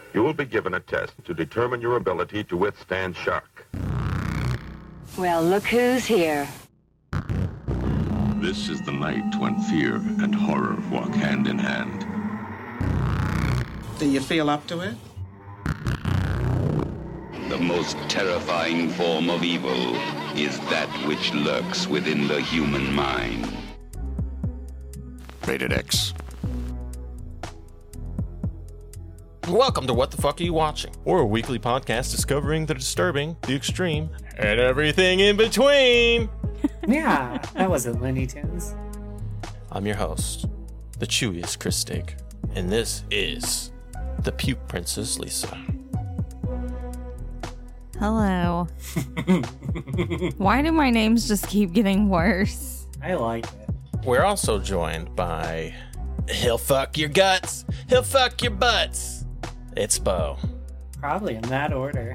You will be given a test to determine your ability to withstand shock. Well, look who's here. This is the night when fear and horror walk hand in hand. Do you feel up to it? The most terrifying form of evil is that which lurks within the human mind. Rated X. Welcome to What the Fuck Are You Watching? We're a weekly podcast discovering the disturbing, the extreme, and everything in between. Yeah, that wasn't Looney Tunes. I'm your host, the chewiest Chris Steak, and this is the Puke Princess Lisa. Hello. Why do my names just keep getting worse? I like it. We're also joined by He'll Fuck Your Guts, He'll Fuck Your Butts. It's Bo. Probably in that order.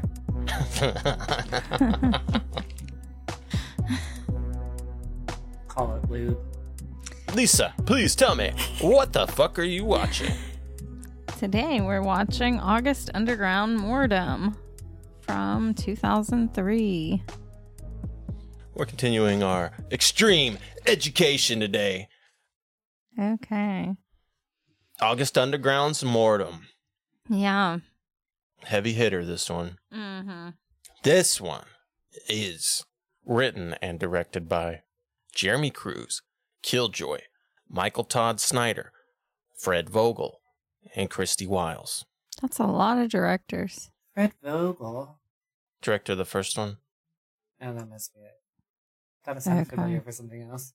Call it lube. Lisa, please tell me, what the fuck are you watching? Today we're watching August Underground Mordom from 2003. We're continuing our extreme education today. Okay. August Underground's Mordom. Yeah. Heavy hitter, this one. Mm-hmm. This one is written and directed by Jeremy Cruz, Killjoy, Michael Todd Snyder, Fred Vogel, and Christy Wiles. That's a lot of directors. Fred Vogel. Director of the first one. Oh, that must be it. Thought it sounded familiar for something else.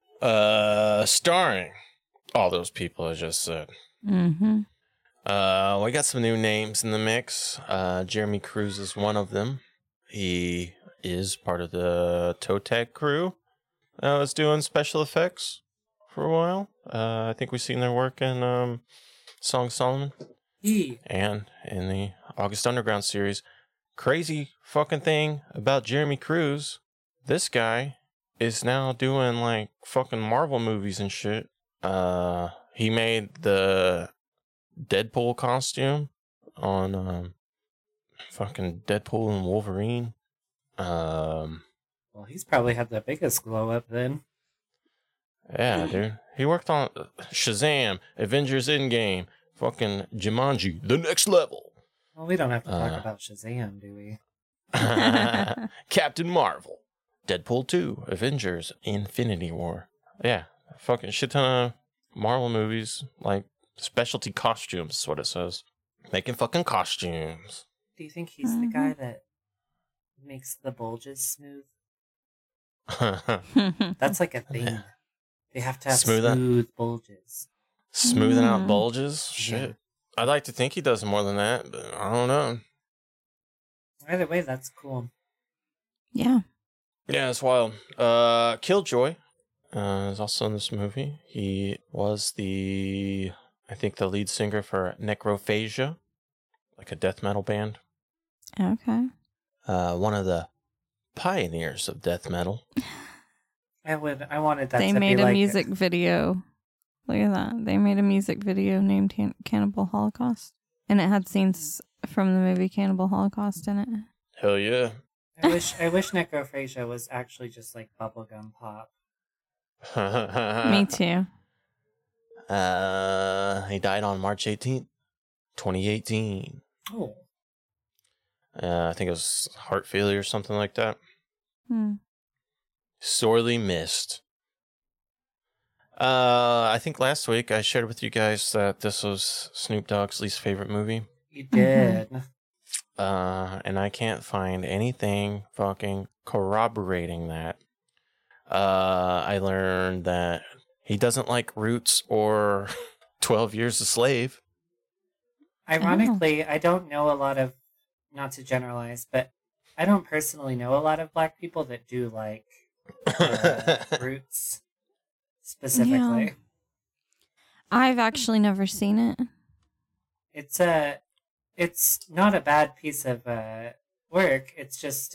Starring all those people I just said. Mm-hmm. We got some new names in the mix. Jeremy Cruz is one of them. He is part of the Toe Tag crew that was doing special effects for a while. I think we've seen their work in Song of Solomon and in the August Underground series. Crazy fucking thing about Jeremy Cruz, this guy is now doing like fucking Marvel movies and shit. He made the Deadpool costume on fucking Deadpool and Wolverine. Well, he's probably had the biggest glow up then. Yeah, dude. He worked on Shazam, Avengers Endgame, fucking Jumanji, The Next Level. Well, we don't have to talk about Shazam, do we? Captain Marvel, Deadpool 2, Avengers, Infinity War. Yeah, fucking shit ton of Marvel movies, like specialty costumes is what it says. Making fucking costumes. Do you think he's the guy that makes the bulges smooth? That's like a thing. They have to have smooth bulges. Smoothing out bulges? Shit. I'd like to think he does more than that, but I don't know. Either way, that's cool. Yeah. Yeah, it's wild. Killjoy is also in this movie. He was I think the lead singer for Necrophagia, like a death metal band. Okay. One of the pioneers of death metal. I wanted that They to made be a like music video. Look at that. They made a music video named Cannibal Holocaust. And it had scenes from the movie Cannibal Holocaust in it. Hell yeah. I wish Necrophagia was actually just like bubblegum pop. Me too. He died on March 18th, 2018. Oh. I think it was heart failure or something like that. Sorely missed. I think last week I shared with you guys that this was Snoop Dogg's least favorite movie. You did. And I can't find anything fucking corroborating that. I learned that he doesn't like Roots or 12 Years a Slave. Ironically, I don't know a lot of, not to generalize, but I don't personally know a lot of black people that do like Roots specifically. Yeah. I've actually never seen it. It's not a bad piece of work. It's just,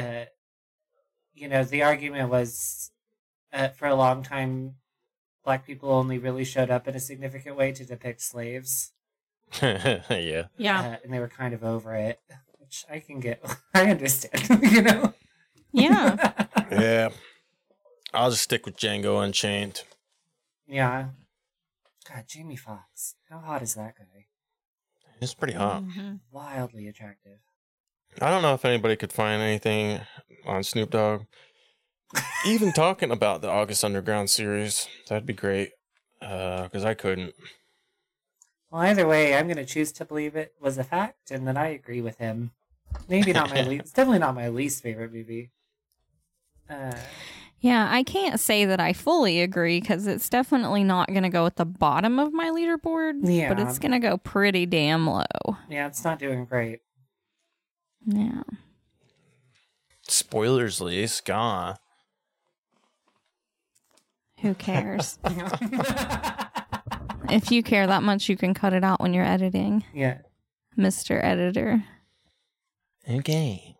the argument was for a long time, black people only really showed up in a significant way to depict slaves. Yeah. Yeah. And they were kind of over it, which I can get. I understand, you know? Yeah. Yeah. I'll just stick with Django Unchained. Yeah. God, Jamie Foxx. How hot is that guy? It's pretty hot. Wildly attractive. I don't know if anybody could find anything on Snoop Dogg. Even talking about the August Underground series. That'd be great. Because I couldn't. Well, either way, I'm going to choose to believe it was a fact and that I agree with him. Maybe not my least. It's definitely not my least favorite movie. Yeah, I can't say that I fully agree because it's definitely not going to go at the bottom of my leaderboard, Yeah. but it's going to go pretty damn low. Yeah, it's not doing great. Yeah. Spoilers, Lise. Gah. Who cares? If you care that much, you can cut it out when you're editing, Yeah. Mr. Editor. Okay.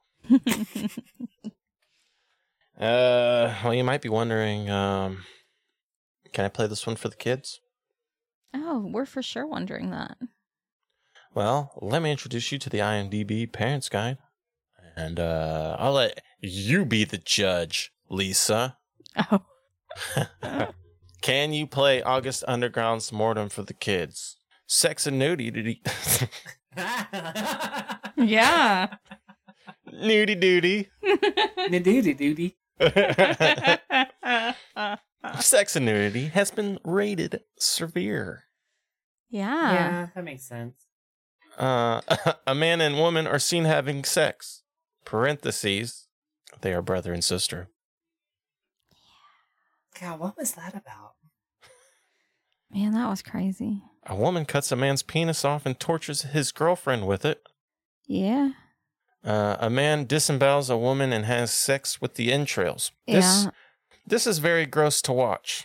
Well, you might be wondering, can I play this one for the kids? Oh, we're for sure wondering that. Well, let me introduce you to the IMDb Parents Guide. And I'll let you be the judge, Lisa. Oh. Can you play August Underground's Mortem for the kids? Sex and nudity. Yeah. Nudie doody. Doody. Sex and nudity has been rated severe. Yeah. Yeah, that makes sense. A man and woman are seen having sex. Parentheses. They are brother and sister. God, what was that about? Man, that was crazy. A woman cuts a man's penis off and tortures his girlfriend with it. Yeah. A man disembowels a woman and has sex with the entrails. Yeah. This is very gross to watch.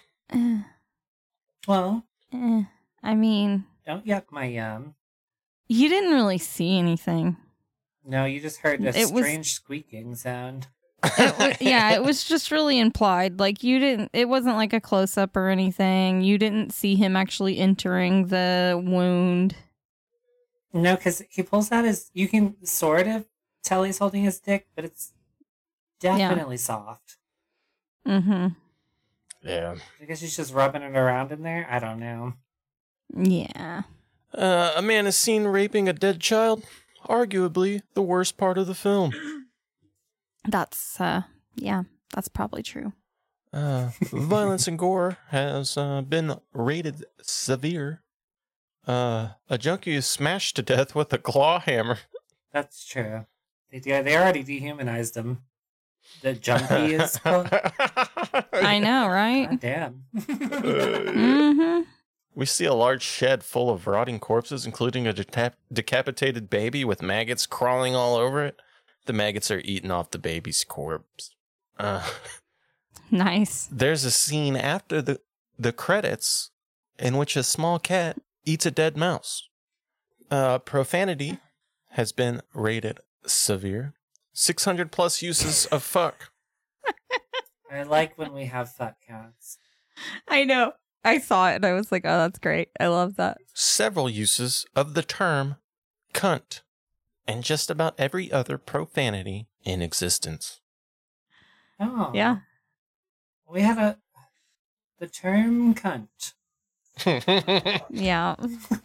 Well, I mean, don't yuck my yum. you didn't really see anything. No, you just heard a It was- strange squeaking sound. Yeah, it was just really implied. Like, it wasn't like a close up or anything. You didn't see him actually entering the wound. No, because he pulls out you can sort of tell he's holding his dick, but it's definitely soft. Mm-hmm. Yeah. I guess he's just rubbing it around in there. I don't know. Yeah. A man is seen raping a dead child. Arguably the worst part of the film. That's, yeah, that's probably true. Violence and gore has been rated severe. A junkie is smashed to death with a claw hammer. That's true. They already dehumanized him. The junkie is called. I know, right? God damn. Mm-hmm. We see a large shed full of rotting corpses, including a decapitated baby with maggots crawling all over it. The maggots are eating off the baby's corpse. Nice. There's a scene after the credits in which a small cat eats a dead mouse. Profanity has been rated severe. 600 plus uses of fuck. I like when we have fuck counts. I know. I saw it and I was like, oh, that's great. I love that. Several uses of the term cunt. And just about every other profanity in existence. Oh. Yeah. We have the term cunt. Yeah.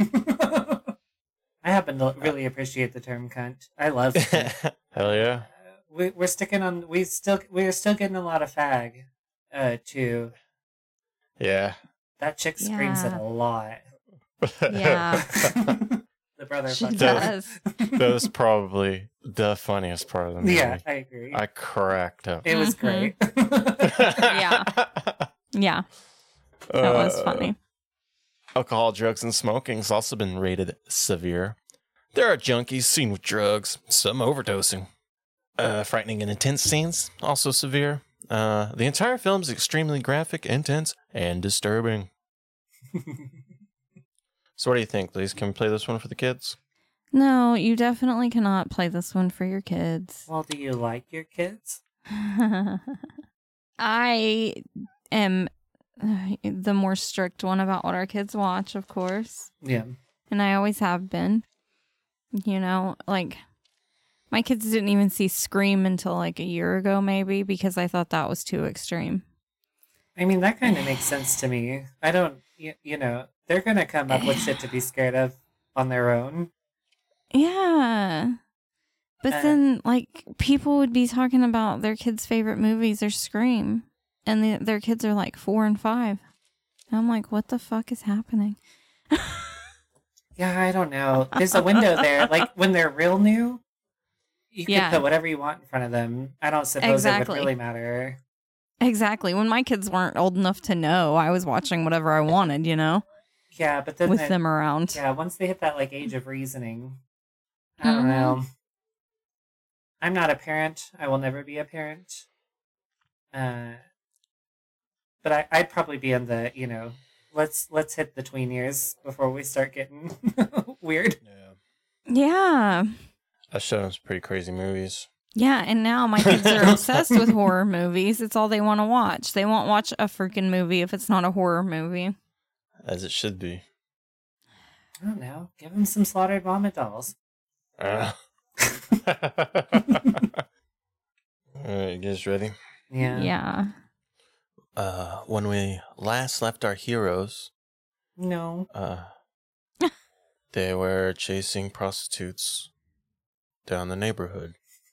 I happen to really appreciate the term cunt. I love it. Hell yeah. We're sticking on. We're still getting a lot of fag. Too. Yeah. That chick screams it Yeah. a lot. Yeah. The brother. She fucking- does. That was probably the funniest part of the movie. Yeah, I agree. I cracked up. It was great. Yeah. Yeah. That was funny. Alcohol, drugs, and smoking has also been rated severe. There are junkies seen with drugs, some overdosing. Frightening and intense scenes, also severe. The entire film is extremely graphic, intense, and disturbing. So what do you think, Lise? Can we play this one for the kids? No, you definitely cannot play this one for your kids. Well, do you like your kids? I am the more strict one about what our kids watch, of course. Yeah. and I always have been. You know, like, my kids didn't even see Scream until like a year ago, maybe, because I thought that was too extreme. I mean, that kind of makes sense to me. I don't, you know, they're going to come up with shit to be scared of on their own. Yeah. But then, like, people would be talking about their kids' favorite movies or Scream, and their kids are like 4 and 5. And I'm like, what the fuck is happening? Yeah, I don't know. There's a window there. Like, when they're real new, you can put whatever you want in front of them. I don't suppose it would really matter. Exactly. When my kids weren't old enough to know, I was watching whatever I wanted, you know? Yeah, but then with them around. Yeah, once they hit that, like, age of reasoning, I don't know. I'm not a parent. I will never be a parent. But I'd probably be in the, you know, let's hit the tween years before we start getting weird. Yeah. I showed them some pretty crazy movies. Yeah, and now my kids are obsessed with horror movies. It's all they want to watch. They won't watch a freaking movie if it's not a horror movie. As it should be. I don't know. Give them some slaughtered vomit dolls. Alright, you guys ready? Yeah. When we last left our heroes... No. They were chasing prostitutes down the neighborhood.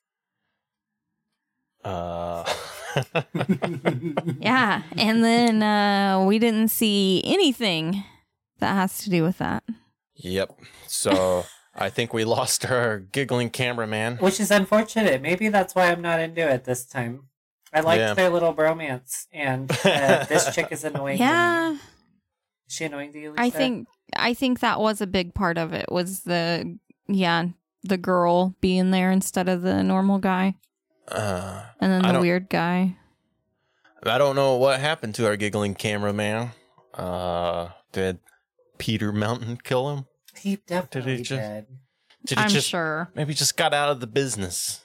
Yeah, and then we didn't see anything that has to do with that. Yep. So I think we lost our giggling cameraman. Which is unfortunate. Maybe that's why I'm not into it this time. I liked their little bromance, and this chick is annoying to me. Is she annoying to you, Lisa? I think that was a big part of it, was the girl being there instead of the normal guy. And then the weird guy. I don't know what happened to our giggling cameraman. Did Peter Mountain kill him? He definitely did. I'm sure. Maybe just got out of the business.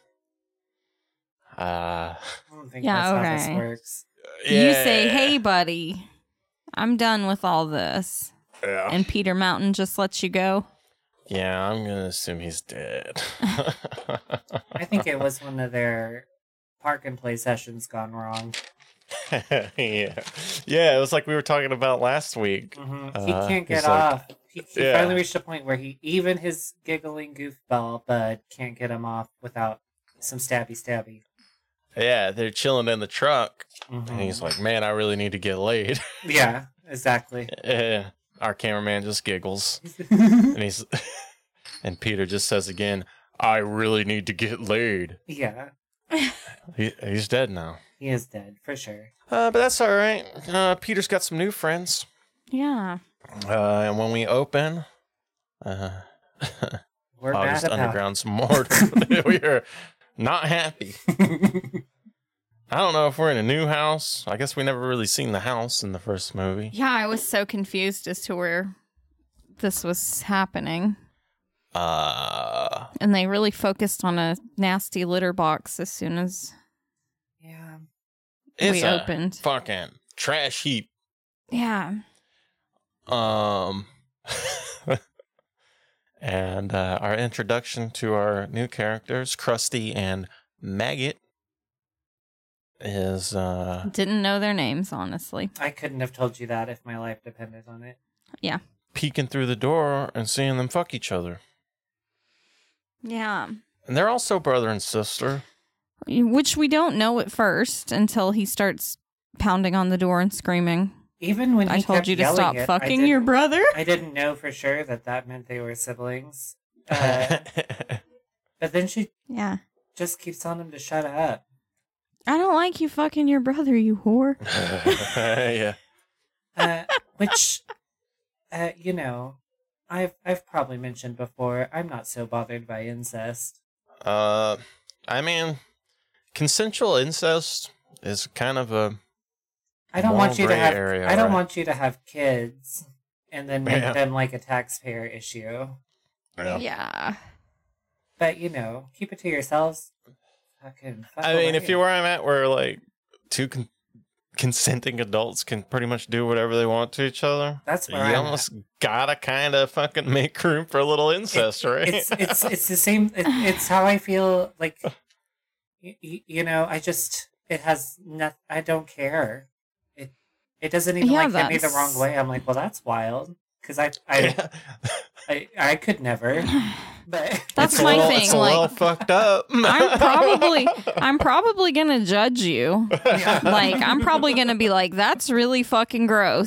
I don't think that's how this works. Yeah. You say, hey, buddy, I'm done with all this. Yeah. And Peter Mountain just lets you go. Yeah, I'm going to assume he's dead. I think it was one of their park and play sessions gone wrong. Yeah, it was like we were talking about last week. Mm-hmm. He can't get off. He finally reached a point where even his giggling goofball bud can't get him off without some stabby. Yeah, they're chilling in the truck. Mm-hmm. And he's like, man, I really need to get laid. Yeah, exactly. Yeah. Our cameraman just giggles. And Peter just says again, I really need to get laid. Yeah. He's dead now. He is dead, for sure. But that's all right. Peter's got some new friends. Yeah. And when we open, we're August bad Underground's more. We are not happy. I don't know if we're in a new house. I guess we never really seen the house in the first movie. Yeah, I was so confused as to where this was happening. And they really focused on a nasty litter box as soon as we opened. Fucking trash heap. Yeah. And our introduction to our new characters, Krusty and Maggot, is didn't know their names, honestly. I couldn't have told you that if my life depended on it. Yeah. Peeking through the door and seeing them fuck each other. Yeah. And they're also brother and sister. Which we don't know at first until he starts pounding on the door and screaming. Even when I told you to stop fucking your brother. I didn't know for sure that meant they were siblings. But then she just keeps telling him to shut up. I don't like you fucking your brother, you whore. Yeah. Which, you know, I've probably mentioned before, I'm not so bothered by incest. I mean, consensual incest is kind of a I don't want you to have area, I don't want you to have kids and then make them like a taxpayer issue. Yeah. But you know, keep it to yourselves. Fucking I mean, if you're where I'm at, where like two consenting adults can pretty much do whatever they want to each other. That's where you I'm almost gotta kind of fucking make room for a little incest, right? It's the same. It's how I feel. Like, I just it has nothing. I don't care. It doesn't even hit me the wrong way. I'm like, well, that's wild because I could never. But that's my thing. It's a little fucked up. I'm probably gonna judge you. Yeah. Like, I'm probably gonna be like, that's really fucking gross.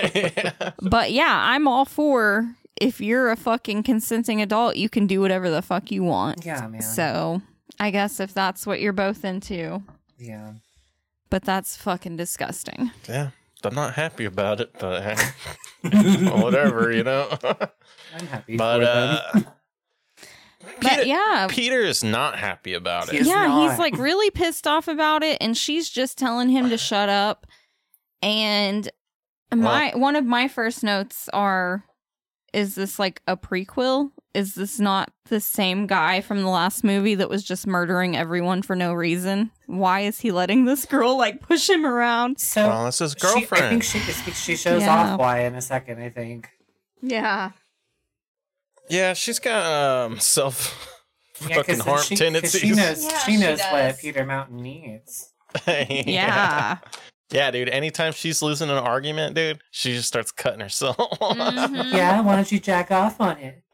But yeah, I'm all for, if you're a fucking consenting adult, you can do whatever the fuck you want. Yeah, man. So I guess if that's what you're both into. Yeah. But that's fucking disgusting. Yeah. I'm not happy about it, but whatever, I'm happy but, for them. But yeah. Peter is not happy about it. He's not. He's like really pissed off about it, and she's just telling him to shut up. And one of my first notes are, is this like a prequel? Is this not the same guy from the last movie that was just murdering everyone for no reason? Why is he letting this girl like push him around? So well, it's his girlfriend. I think she shows off why in a second, I think. Yeah. Yeah, she's got fucking harm tendencies. She knows she what Peter Mountain needs. Yeah. Yeah, dude. Anytime she's losing an argument, dude, she just starts cutting herself. Mm-hmm. Yeah, why don't you jack off on it?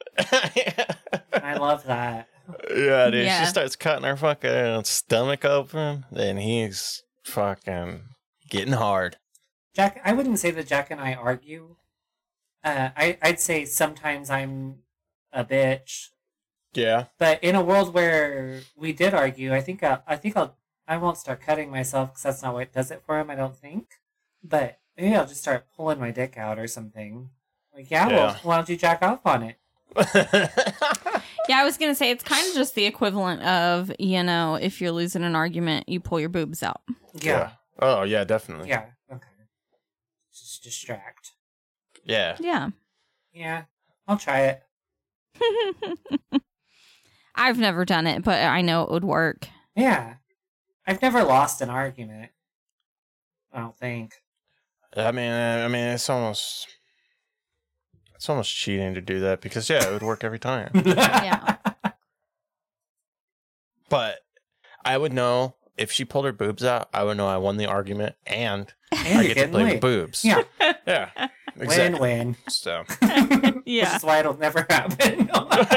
I love that. Yeah, dude. Yeah. She starts cutting her fucking stomach open, and he's fucking getting hard. Jack, I wouldn't say that Jack and I argue. I'd say sometimes I'm a bitch. Yeah. But in a world where we did argue, I won't start cutting myself because that's not what does it for him. I don't think. But maybe I'll just start pulling my dick out or something. Like, well, why don't you jack off on it? Yeah, I was going to say, it's kind of just the equivalent of, if you're losing an argument, you pull your boobs out. Yeah. Oh, yeah, definitely. Yeah. Okay. Just distract. Yeah. Yeah. Yeah. I'll try it. I've never done it, but I know it would work. Yeah. I've never lost an argument. I don't think. I mean, it's almost cheating to do that because it would work every time. Yeah. But I would know if she pulled her boobs out. I would know I won the argument, and I get to play with boobs. Yeah. Yeah. Exactly. Win-win. So. Yeah. Which is why it'll never happen.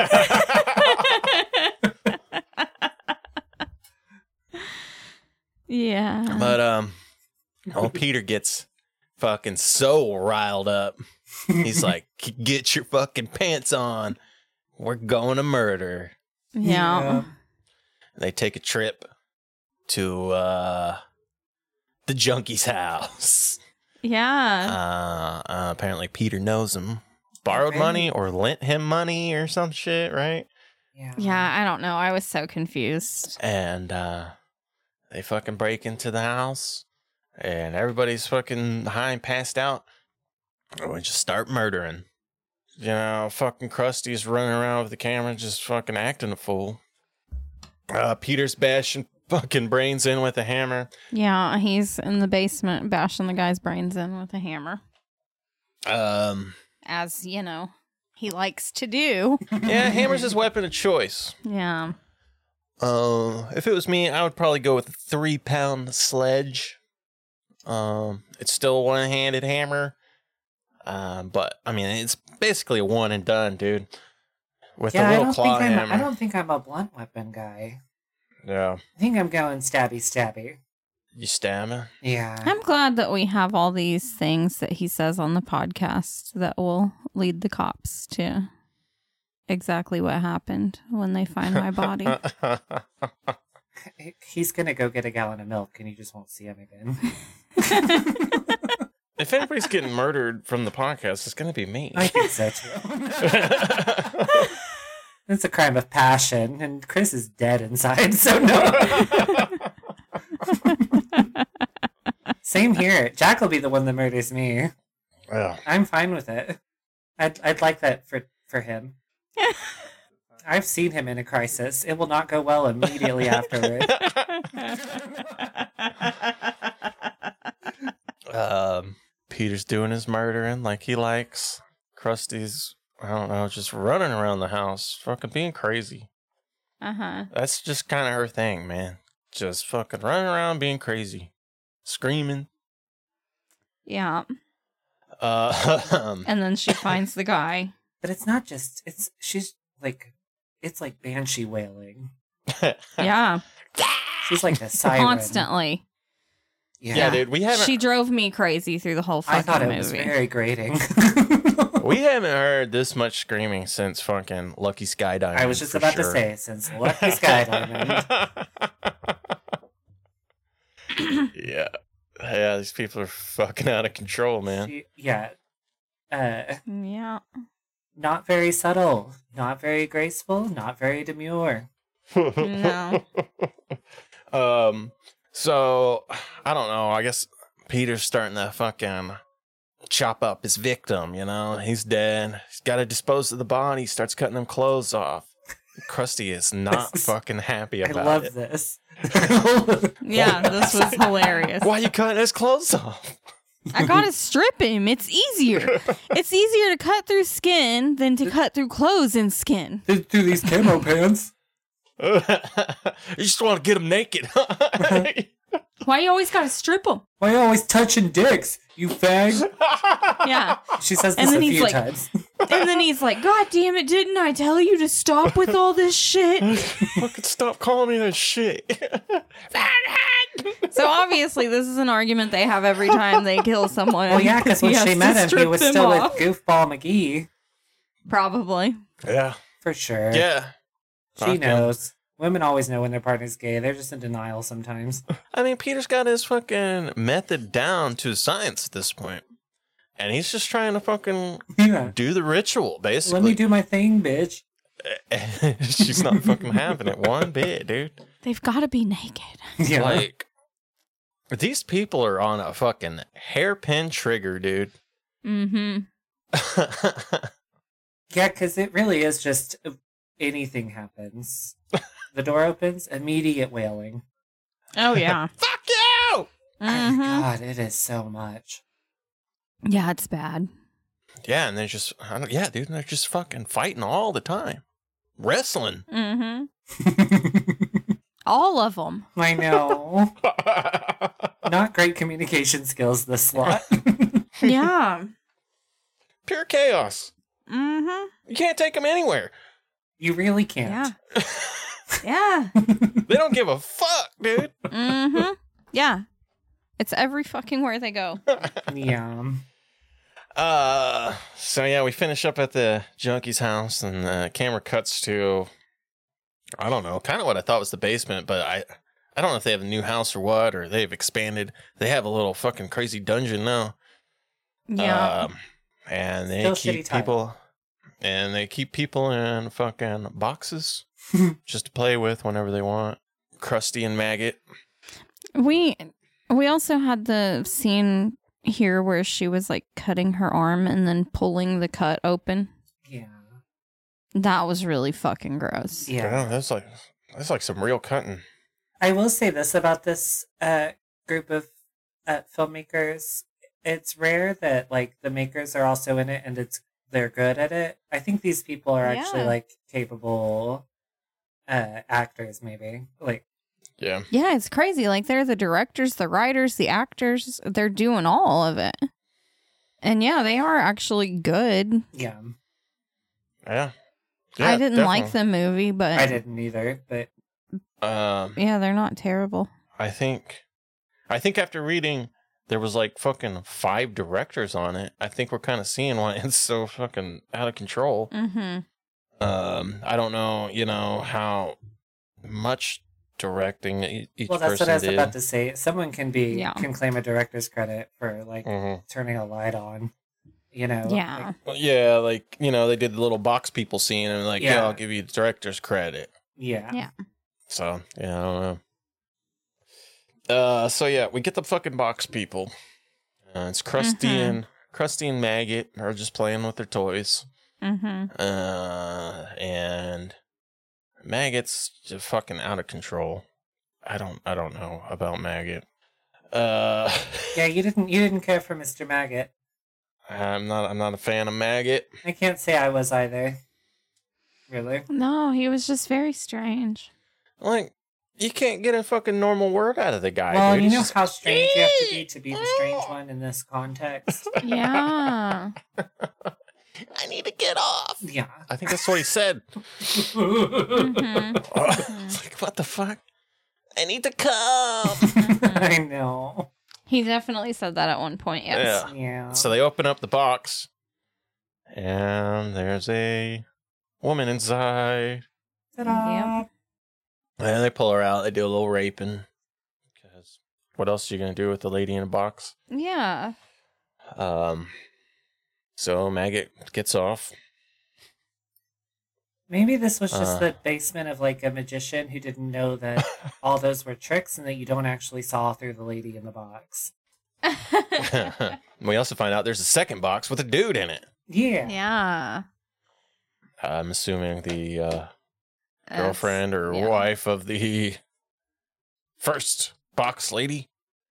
Yeah. But old Peter gets fucking so riled up. He's like, "Get your fucking pants on. We're going to murder." Yeah. They take a trip to the junkie's house. Yeah. Apparently Peter knows him. Borrowed money or lent him money or some shit, right? Yeah, I don't know. I was so confused. And they fucking break into the house, and everybody's fucking high and passed out. And we just start murdering. Fucking Krusty's running around with the camera, just fucking acting a fool. Peter's bashing fucking brains in with a hammer. Yeah, he's in the basement bashing the guy's brains in with a hammer. As, he likes to do. Yeah, hammer's his weapon of choice. Yeah. If it was me, I would probably go with a 3-pound sledge. It's still a one-handed hammer. But, I mean, it's basically a one and done, dude. With a little claw hammer. I don't think I'm a blunt weapon guy. Yeah. I think I'm going stabby. You stab him? Yeah. I'm glad that we have all these things that he says on the podcast that will lead the cops to exactly what happened when they find my body. He's going to go get a gallon of milk and you just won't see him again. If anybody's getting murdered from the podcast, it's going to be me. I think so, too. It's a crime of passion, and Chris is dead inside, so no. Same here. Jack will be the one that murders me. Yeah. I'm fine with it. I'd like that for him. I've seen him in a crisis. It will not go well immediately afterward. Peter's doing his murdering like he likes. Krusty's, I don't know, just running around the house, fucking being crazy. Uh-huh. That's just kind of her thing, man. Just fucking running around being crazy. Screaming. Yeah. And And then she finds the guy. But it's not just, she's like, it's like banshee wailing. Yeah. She's like a siren. Constantly. Yeah, dude, we haven't. She drove me crazy through the whole fucking I thought it movie. was very grating. We haven't heard this much screaming since fucking Lucky Sky Diamond. I was just for about sure. to say, since Lucky Sky Diamond. Yeah. Yeah, these people are fucking out of control, man. Yeah. Yeah. Not very subtle, not very graceful, not very demure. No. So, I don't know. I guess Peter's starting to fucking chop up his victim, you know? He's dead. He's got to dispose of the body. He starts cutting them clothes off. Krusty is not fucking happy about it. I love this. Yeah, this was hilarious. Why are you cutting his clothes off? I gotta strip him. It's easier. It's easier to cut through skin than to cut through clothes and skin. Through these camo pants. You just want to get him naked. Why you always gotta strip them? Why you always touching dicks, you fag? Yeah. She says And this a then he's few like- times. And then he's like, God damn it, didn't I tell you to stop with all this shit? Fucking stop calling me that shit. So obviously this is an argument they have every time they kill someone. Well, yeah, because when he she has met to him, he strip was them still off. with Goofball McGee. Probably. Yeah. For sure. Yeah. She Fucking- knows. Women always know when their partner's gay. They're just in denial sometimes. I mean, Peter's got his fucking method down to science at this point. And he's just trying to fucking Yeah. do the ritual, basically. Let me do my thing, bitch. She's not fucking having it one bit, dude. They've got to be naked. Yeah. Like, these people are on a fucking hairpin trigger, dude. Mm-hmm. Yeah, because it really is just anything happens. The door opens, immediate wailing. Oh, yeah. Fuck you! Mhm. God, it is so much. Yeah, it's bad. Yeah, and they're just, yeah, dude, they're just fucking fighting all the time. Wrestling. Mm-hmm. All of them. I know. Not great communication skills this slot. Yeah. Pure chaos. Mm-hmm. You can't take them anywhere. You really can't. Yeah. Yeah. They don't give a fuck, dude. Mm-hmm. Yeah. It's every fucking where they go. Yeah. So yeah, we finish up at the junkie's house, and the camera cuts to, I don't know, kind of what I thought was the basement, but I don't know if they have a new house or what, or they've expanded. They have a little fucking crazy dungeon now. Yeah. And they Still keep shitty title. people, and they keep people in fucking boxes just to play with whenever they want. Krusty and Maggot. We also had the scene here where she was like cutting her arm and then pulling the cut open. Yeah. That was really fucking gross. Yeah. that's like some real cutting. I will say this about this group of filmmakers. It's rare that like the makers are also in it and they're good at it. I think these people are actually Yeah. like capable actors, maybe. Like, Yeah. Yeah, it's crazy. Like they're the directors, the writers, the actors. They're doing all of it. And yeah, they are actually good. yeah. Yeah. I didn't like the movie, but I didn't either, but yeah, they're not terrible. I think after reading, there was like fucking 5 directors on it. I think we're kind of seeing why it's so fucking out of control. Mm-hmm. I don't know, how much directing each well, that's person what I was did. about to say. Someone can can claim a director's credit for like Mhm. turning a light on. Yeah. like, Well, yeah, like they did the little box people scene, and like, yeah, Yeah. I'll give you the director's credit. yeah. Yeah. So yeah, I don't know. So yeah, we get the fucking box people. It's Krusty and Maggot are just playing with their toys. Mm-hmm. And Maggot's just fucking out of control. I don't know about Maggot. Yeah, you didn't care for Mr. Maggot. I'm not a fan of Maggot. I can't say I was either. Really? No, he was just very strange. Like, you can't get a fucking normal word out of the guy. Well, dude. you He's know just- how strange you have to be the strange one in this context. Yeah. I need to get off. Yeah. I think that's what he said. Mhm. It's like, what the fuck? I need to come. I know. He definitely said that at one point, yes. Yeah. Yeah. So they open up the box, and there's a woman inside. Ta-da. Yep. And they pull her out. They do a little raping. Because what else are you going to do with the lady in a box? Yeah. So Maggot gets off. Maybe this was just Uh. the basement of like a magician who didn't know that all those were tricks and that you don't actually saw through the lady in the box. We also find out there's a second box with a dude in it. Yeah. Yeah. I'm assuming the girlfriend or yeah. wife of the first box lady.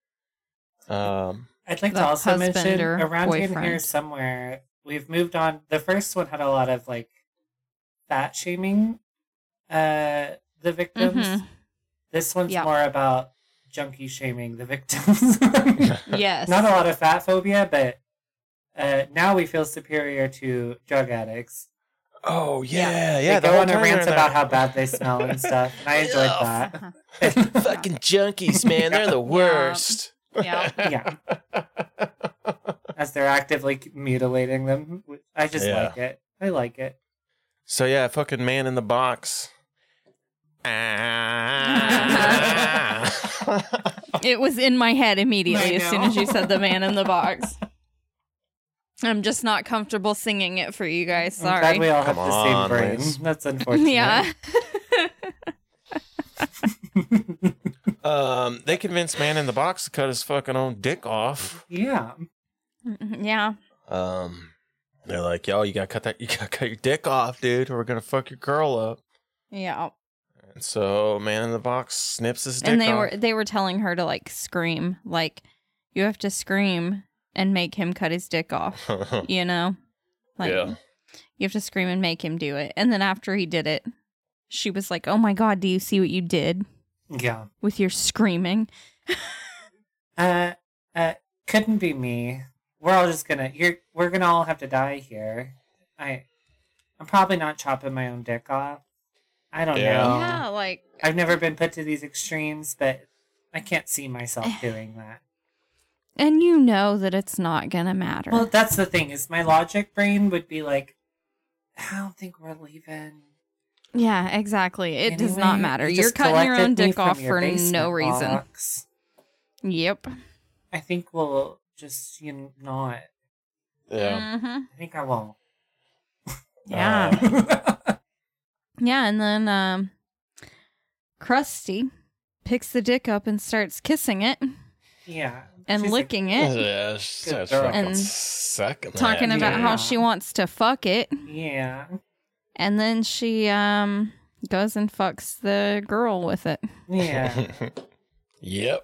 I'd like The to also husband mention or around in here boyfriend. somewhere, we've moved on. The first one had a lot of like fat shaming the victims. Mhm. This one's Yep. more about junkie shaming the victims. Yes. Not a lot of fat phobia, but now we feel superior to drug addicts. Oh yeah, They the go whole on a time rant they're about there. how bad they smell and stuff, and I enjoyed that. Fucking junkies, man, they're the worst. Yeah. Yeah, as they're actively mutilating them. I just Yeah. like it. I like it. So yeah, fucking man in the box. Ah. It was in my head immediately I as soon as you know. said the man in the box. I'm just not comfortable singing it for you guys. I'm glad Sorry. we all have Come the same on, brain. Liz. That's unfortunate. Yeah. They convinced man in the box to cut his fucking own dick off. Yeah. Yeah. They're like, yo, you gotta cut your dick off, dude, or we're gonna fuck your girl up. Yeah. And so man in the box snips his dick And off. they were telling her to like scream. Like, you have to scream and make him cut his dick off. You know? Like, Yeah. you have to scream and make him do it. And then after he did it, she was like, oh my God, do you see what you did Yeah. with your screaming? Couldn't be me. We're all just gonna we're gonna all have to die here. I'm probably not chopping my own dick off. I don't Yeah. know. Yeah, like, I've never been put to these extremes, but I can't see myself doing that. and you know that it's not gonna matter. Well, that's the thing, is my logic brain would be like, I don't think we're leaving. Yeah, exactly. It does not Anyway, matter. you You're just cutting your own collected me dick from off your for basement no reason. box. Yep. I think we'll just, not. Yeah. Mm-hmm. I think I won't. Yeah. Yeah, and then Krusty picks the dick up and starts kissing it Yeah. and She's licking it, Yeah, she Good starts girl. fucking And sucking talking that. about how Yeah. she wants to fuck it. Yeah. And then she goes and fucks the girl with it. Yeah. Yep.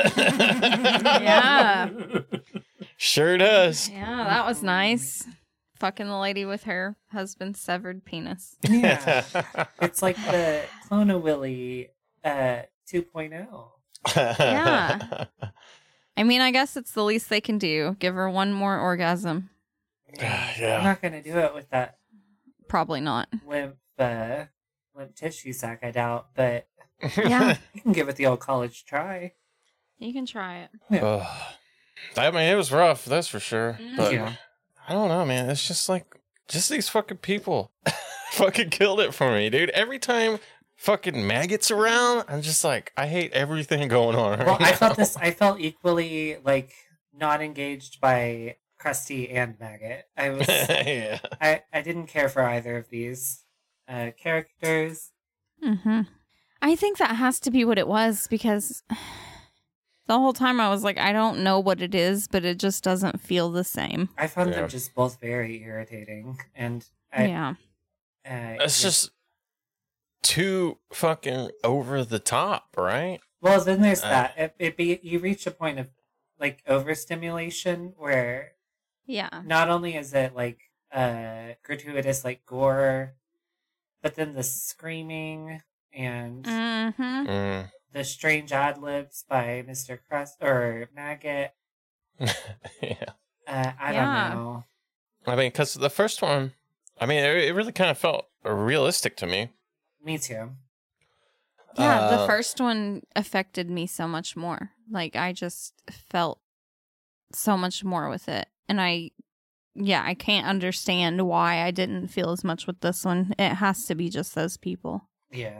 Yeah. Sure does. Yeah, that was nice. Fucking the lady with her husband's severed penis. Yeah. It's like the Clone Willy 2.0. Yeah. I mean, I guess it's the least they can do. Give her one more orgasm. I'm Yeah. not going to do it with that Probably not. limp tissue sack, I doubt, but Yeah. you can give it the old college try. You can try it. Ugh. I mean, it was rough, that's for sure. But Yeah. I don't know, man. It's just like, just these fucking people fucking killed it for me, dude. Every time fucking Maggot's around, I'm just like, I hate everything going on right Well, now. I felt equally, like, not engaged by Krusty and Maggot. I was... Yeah. I didn't care for either of these characters. Mm-hmm. I think that has to be what it was because the whole time I was like, I don't know what it is, but it just doesn't feel the same. I found Yeah. them just both very irritating, and Yeah. It's just too fucking over the top, right? Well, then there's that. You reach a point of like overstimulation where Yeah. not only is it like gratuitous like gore, but then the screaming and Mm-hmm. the strange ad libs by Mr. Crust or Maggot. Yeah. I Yeah. don't know. I mean, because the first one, I mean, it really kind of felt realistic to me. Me too. Yeah, the Uh, first one affected me so much more. Like, I just felt so much more with it. And I can't understand why I didn't feel as much with this one. It has to be just those people. Yeah.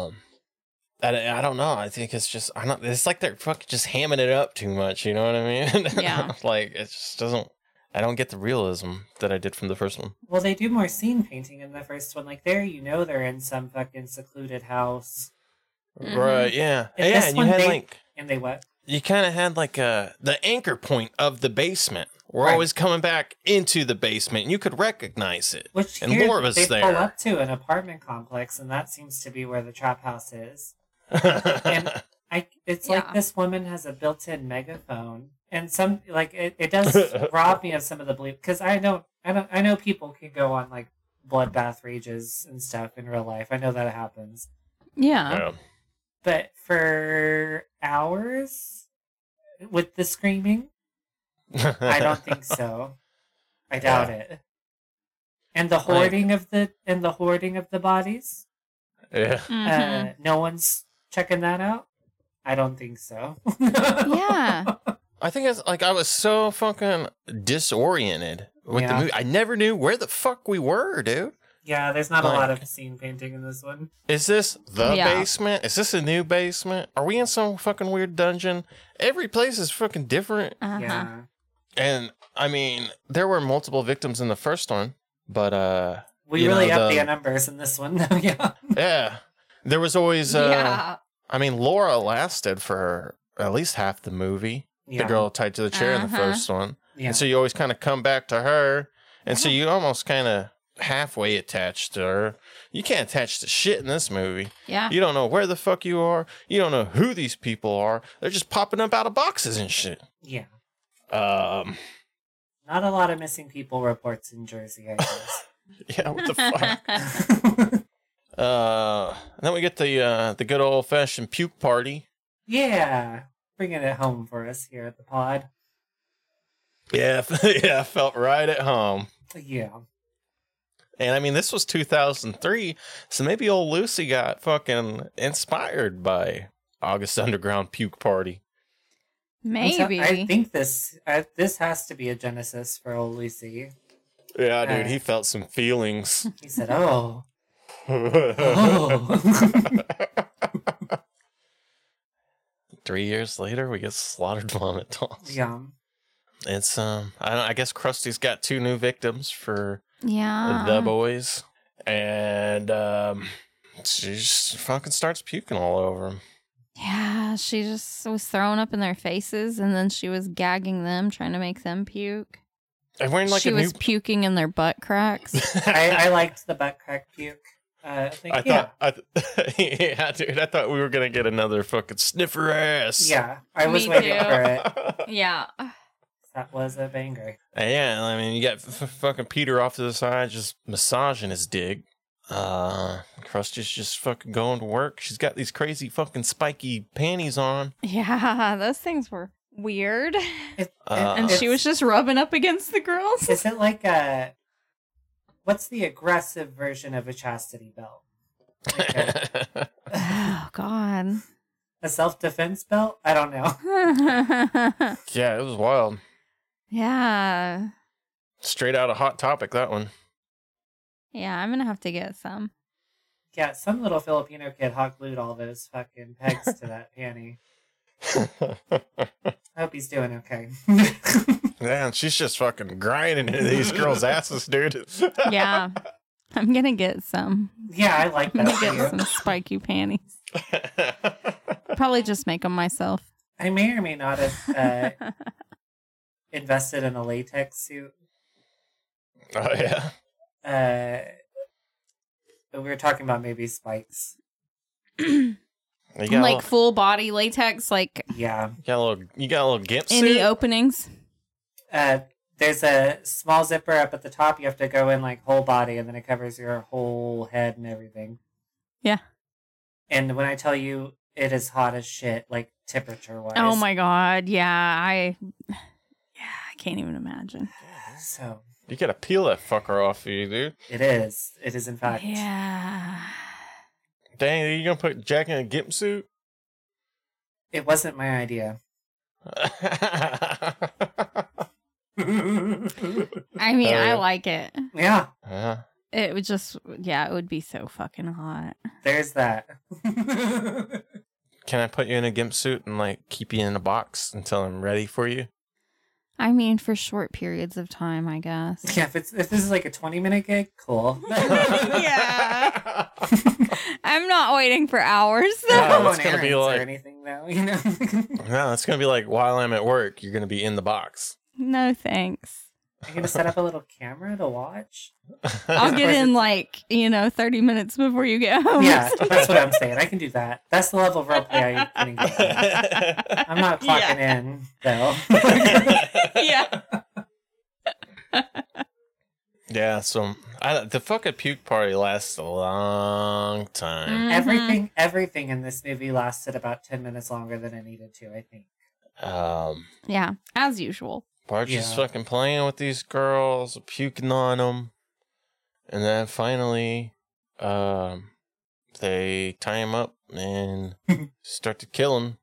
I don't know. I think it's just it's like they're fucking just hamming it up too much. You know what I mean? Yeah. Like it just doesn't. I don't get the realism that I did from the first one. Well, they do more scene painting in the first one. Like they're in some fucking secluded house. Mhm. Right? Yeah. In Yeah. this And you one, had they- like And they what? you kind of had like the anchor point of the basement. We're Right. always coming back into the basement, and you could recognize it. Which And here Laura's they there. pull up to an apartment complex, and that seems to be where the trap house is. And it's like Yeah. this woman has a built-in megaphone, and some like it does rob me of some of the belief because I know people can go on like bloodbath rages and stuff in real life. I know that happens, Yeah. Yeah. but for hours with the screaming, I don't think so. I doubt it. And the hoarding of the bodies. Yeah. Mhm. No one's checking that out. I don't think so. Yeah. I think it's like I was so fucking disoriented with the Yeah. movie. I never knew where the fuck we were, dude. Yeah, there's not a lot Like- of scene painting in this one. Is this the Yeah. basement? Is this a new basement? Are we in some fucking weird dungeon? Every place is fucking different. Uh-huh. Yeah. And I mean, there were multiple victims in the first one, but We You really know, upped the- the numbers in this one, though, yeah. yeah, there was always Yeah. I mean, Laura lasted for at least half the movie. Yeah. The girl tied to the chair in the Uh-huh. first one. Yeah. And so you always kind of come back to her. And so you almost kind of halfway attached to her. You can't attach to shit in this movie. Yeah. You don't know where the fuck you are. You don't know who these people are. They're just popping up out of boxes and shit. Yeah. Um, Not a lot of missing people reports in Jersey, I guess. yeah, what the fuck? And then we get the good old fashioned puke party. Yeah. Bringing it home for us here at the pod. Yeah, yeah, felt right at home. Yeah. And I mean, this was 2003, so maybe old Lucy got fucking inspired by August Underground Puke Party. Maybe. I think this has to be a genesis for old Lucy. Yeah, dude, he felt some feelings. He said, oh. Oh. 3 years later, we get slaughtered vomit dolls. Yeah. It's I guess Krusty's got 2 new victims for Yeah. the boys, and she just fucking starts puking all over them. Yeah, she just was throwing up in their faces, and then she was gagging them, trying to make them puke. And wearing like she a was new. puking in their butt cracks. I liked the butt crack puke. Yeah, dude, I thought we were gonna get another fucking sniffer ass. Yeah, I was Me waiting too. for it. Yeah. That was a banger. Yeah, I mean, you got fucking Peter off to the side, just massaging his dig. Krusty's just fucking going to work. She's got these crazy fucking spiky panties on. Yeah, those things were weird. And It's- she was just rubbing up against the girls. Is it like what's the aggressive version of a chastity belt? Oh, God. A self-defense belt? I don't know. Yeah, it was wild. Yeah. Straight out of Hot Topic, that one. Yeah, I'm going to have to get some. Yeah, some little Filipino kid hot glued all those fucking pegs to that panty. I hope he's doing okay. Yeah, and she's just fucking grinding into these girls' asses, dude. Yeah. I'm going to get some. Yeah, I like I'm that going to for get you. some spiky panties. Probably just make them myself. I may or may not have invested in a latex suit. Oh, yeah. We were talking about maybe spikes. Yeah, You got Like full body latex, like Yeah. you got a little gimp any suit? openings. There's a small zipper up at the top. You have to go in like whole body, and then it covers your whole head and everything. Yeah. And when I tell you it is hot as shit, like temperature wise. Oh my god, I can't even imagine. So You gotta peel that fucker off of you, dude. it is. It is in fact. Yeah. Dang, are you gonna put Jack in a gimp suit? It wasn't my idea. I mean, I like it. Yeah, It would just, it would be so fucking hot. there's that. Can I put you in a gimp suit and like keep you in a box until I'm ready for you? I mean, for short periods of time, I guess. Yeah, if this is like a 20-minute gig, cool. Yeah. I'm not waiting for hours, I though. No, don't it's want gonna be errands like- or anything though, you know. No, it's gonna be like while I'm at work, you're gonna be in the box. No, thanks. I'm gonna set up a little camera to watch. I'll get in 30 minutes before you get home. Yeah, that's what I'm saying. I can do that. That's the level of roleplay I can get. I'm not clocking in though. Yeah. Yeah, so the fucking puke party lasts a long time. Everything in this movie lasted about 10 minutes longer than it needed to, I think. Yeah, as usual. Bart's just Yeah. fucking playing with these girls, puking on them, and then finally, they tie him up and start to kill him.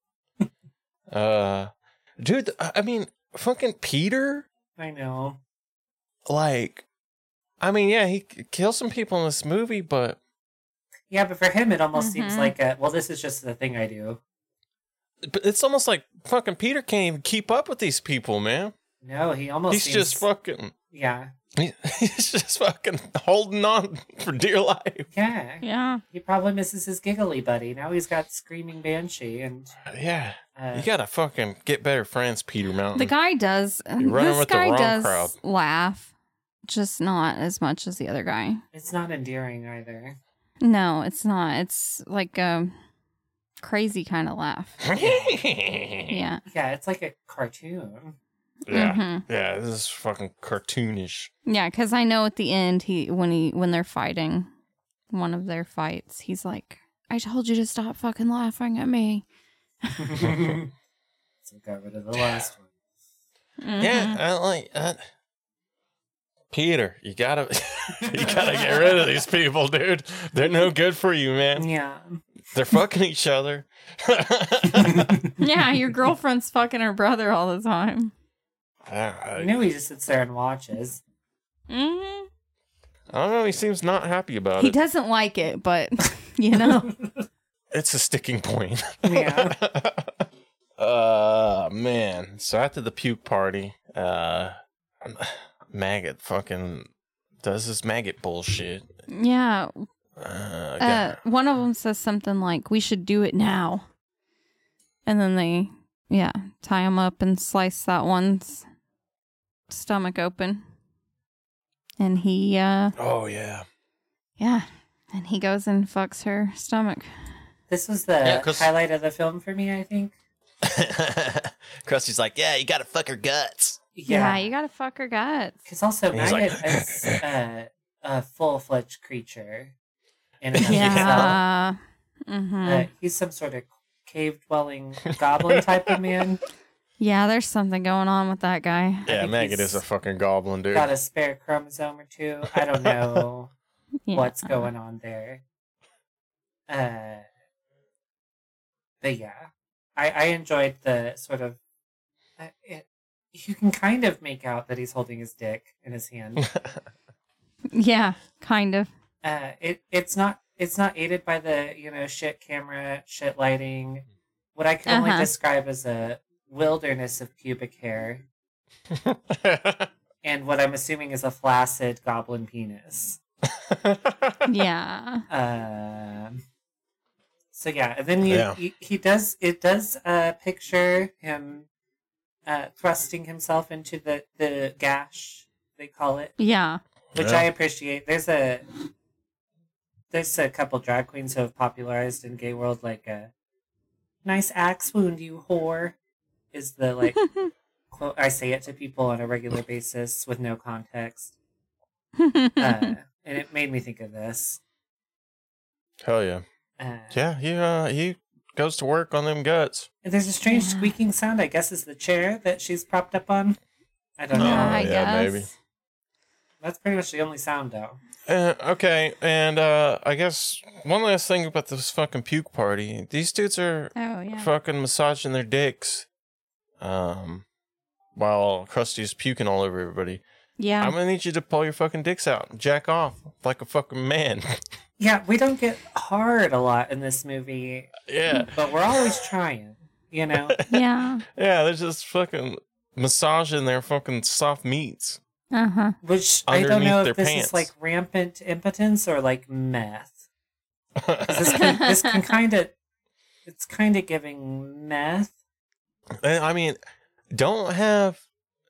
Dude, I mean, fucking Peter, I know. like, I mean, yeah, he kills some people in this movie, but Yeah, but for him, it almost seems Mhm. like this is just the thing I do. it's almost like fucking Peter can't even keep up with these people, man. No, he almost He's seems... just fucking, Yeah. he's just fucking holding on for dear life. Yeah. Yeah. He probably misses his giggly buddy. Now he's got Screaming Banshee and... Yeah. You gotta fucking get better friends, Peter Mountain. The guy does. You're running This with the guy wrong does crowd. laugh, just not as much as the other guy. It's not endearing either. No, it's not. It's like a crazy kind of laugh. Yeah. Yeah, it's like a cartoon. Yeah. Mhm. Yeah, this is fucking cartoonish. Yeah, because I know at the end when they're fighting one of their fights, he's like, "I told you to stop fucking laughing at me." So got rid of the last one. Mhm. Yeah, I like Peter, you gotta get rid of these people, dude. They're no good for you, man. Yeah. They're fucking each other. Yeah, your girlfriend's fucking her brother all the time. You know he just sits there and watches. Hmm. I don't know, he seems not happy about He it. doesn't like it, but you know. It's a sticking point. Yeah. Man. So after the puke party, Maggot fucking does this maggot bullshit. Yeah. One of them says something like, "We should do it now," and then they, tie him up and slice that one's stomach open, and he, oh yeah. and he goes and fucks her stomach. This was the Yeah, 'cause- highlight of the film for me, I think. Krusty's like, yeah, you gotta fuck her guts. Yeah, you gotta fuck her guts. Because also, And he's like- Maggot is a full-fledged creature in and of himself. Yeah. Mm-hmm. He's some sort of cave-dwelling goblin type of man. Yeah, there's something going on with that guy. Yeah, think Maggot he's is a fucking goblin, dude. Got a spare chromosome or two. I don't know Yeah. what's going on there. But yeah, I enjoyed the sort of. You can kind of make out that he's holding his dick in his hand. Yeah, kind of. It's not aided by the shit camera, shit lighting. What I can only describe as a wilderness of pubic hair, and what I'm assuming is a flaccid goblin penis. Yeah. So yeah, and then he does picture him thrusting himself into the gash, they call it, Yeah. which I appreciate. There's a couple drag queens who have popularized in gay world like Nice axe wound, you whore. Is the, like, quote I say it to people on a regular basis with no context. And it made me think of this. Hell yeah. Yeah, he goes to work on them guts. There's a strange squeaking sound, I guess is the chair that she's propped up on. I don't know. I guess. maybe. That's pretty much the only sound, though. Okay, and I guess one last thing about this fucking puke party. These dudes are fucking massaging their dicks while Krusty's puking all over everybody. Yeah. I'm gonna need you to pull your fucking dicks out and jack off like a fucking man. Yeah, we don't get hard a lot in this movie. Yeah. But we're always trying, you know? Yeah. Yeah, they're just fucking massaging their fucking soft meats. Uh-huh. Which I don't know Underneath if their this pants. is like rampant impotence or like meth. 'Cause this can kind of, it's kind of giving meth. I mean, don't have,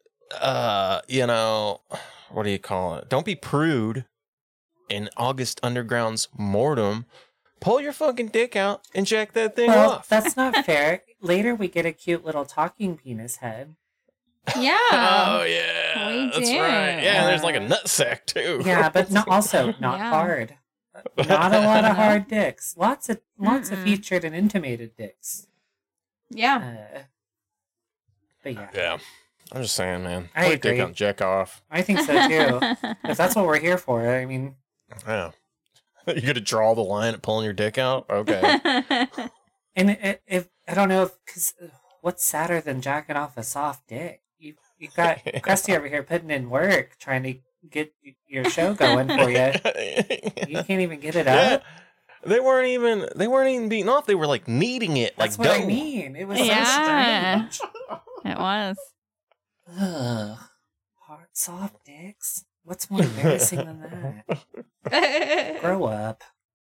what do you call it? Don't be prude in August Underground's mortem. Pull your fucking dick out and jack that thing Well, off. that's not fair. Later we get a cute little talking penis head. Yeah. Oh yeah, We that's do. right. Yeah, there's like a nutsack too. Yeah, but not Yeah. hard. Not a lot of hard dicks. Lots of featured and intimated dicks. Yeah. But yeah. Yeah, I'm just saying, man. I Pull your dick agree. out and jack off. I think so too. If that's what we're here for, I mean, Yeah. You gonna draw the line at pulling your dick out? Okay. and if I don't know if because what's sadder than jacking off a soft dick? You got Krusty over here putting in work trying to get your show going for you. You can't even get it Yeah. up. They weren't even beating off. They were like kneading it That's like what dough. I mean. It was Yeah. so strange. It was. Ugh. Hard, soft dicks. What's more embarrassing than that? Grow up.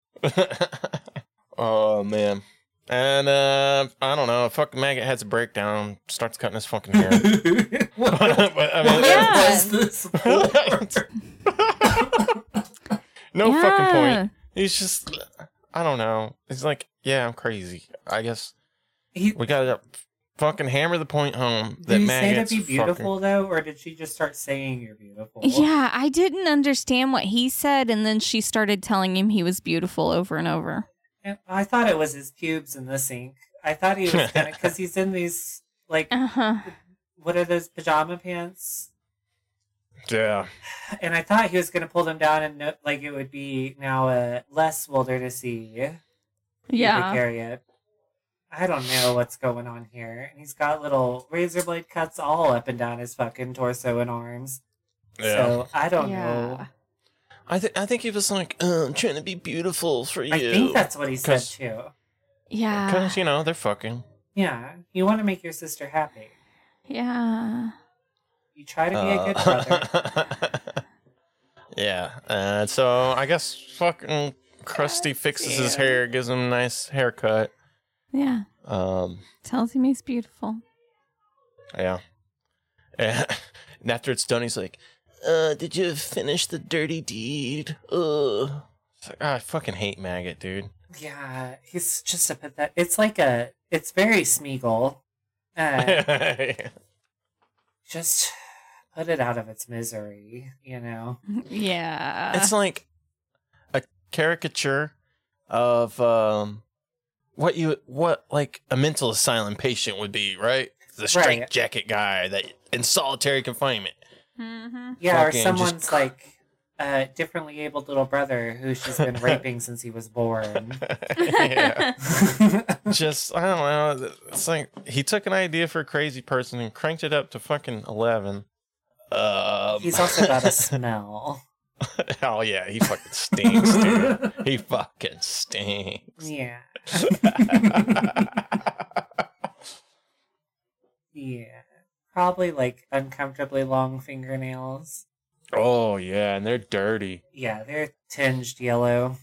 Oh man. And I don't know. Fucking maggot has a breakdown, starts cutting his fucking hair. What But, I mean, Yeah. was this for? no Yeah. fucking point. He's just, I don't know. He's like, yeah, I'm crazy. I guess He, we gotta fucking hammer the point home that did he say to maggots be fucking- beautiful though, or did she just start saying you're beautiful? Yeah, I didn't understand what he said, and then she started telling him he was beautiful over and over. And I thought it was his pubes in the sink. I thought he was gonna, because he's in these like, Uh-huh. what are those pajama pants? Yeah. And I thought he was gonna pull them down and like it would be now less wildernessy. Yeah. Area. I don't know what's going on here. And he's got little razor blade cuts all up and down his fucking torso and arms. Yeah. So I don't Yeah. know. I think he was like, I'm trying to be beautiful for you. I think that's what he said 'Cause- too. Yeah. Because, they're fucking. Yeah, you want to make your sister happy. Yeah. You try to be a good brother. Yeah. So I guess fucking Krusty fixes his hair, gives him a nice haircut. Yeah. Um, Tells him he's beautiful. yeah. And after it's done, he's like, did you finish the dirty deed? It's like, I fucking hate Maggot, dude. Yeah, he's just a pathetic. It's like it's very Smeagol. Just put it out of its misery, you know? Yeah. It's like a caricature of what like a mental asylum patient would be, right? The straitjacket guy that in solitary confinement. Mm-hmm. Yeah, or Fucking someone's just- like a differently abled little brother who she's been raping since he was born. Yeah. Just, I don't know. It's like he took an idea for a crazy person and cranked it up to fucking 11. He's also got a smell. Oh, yeah. He fucking stinks, dude. He fucking stinks. Yeah. Yeah. Probably like uncomfortably long fingernails. Oh, yeah. And they're dirty. Yeah, they're tinged yellow.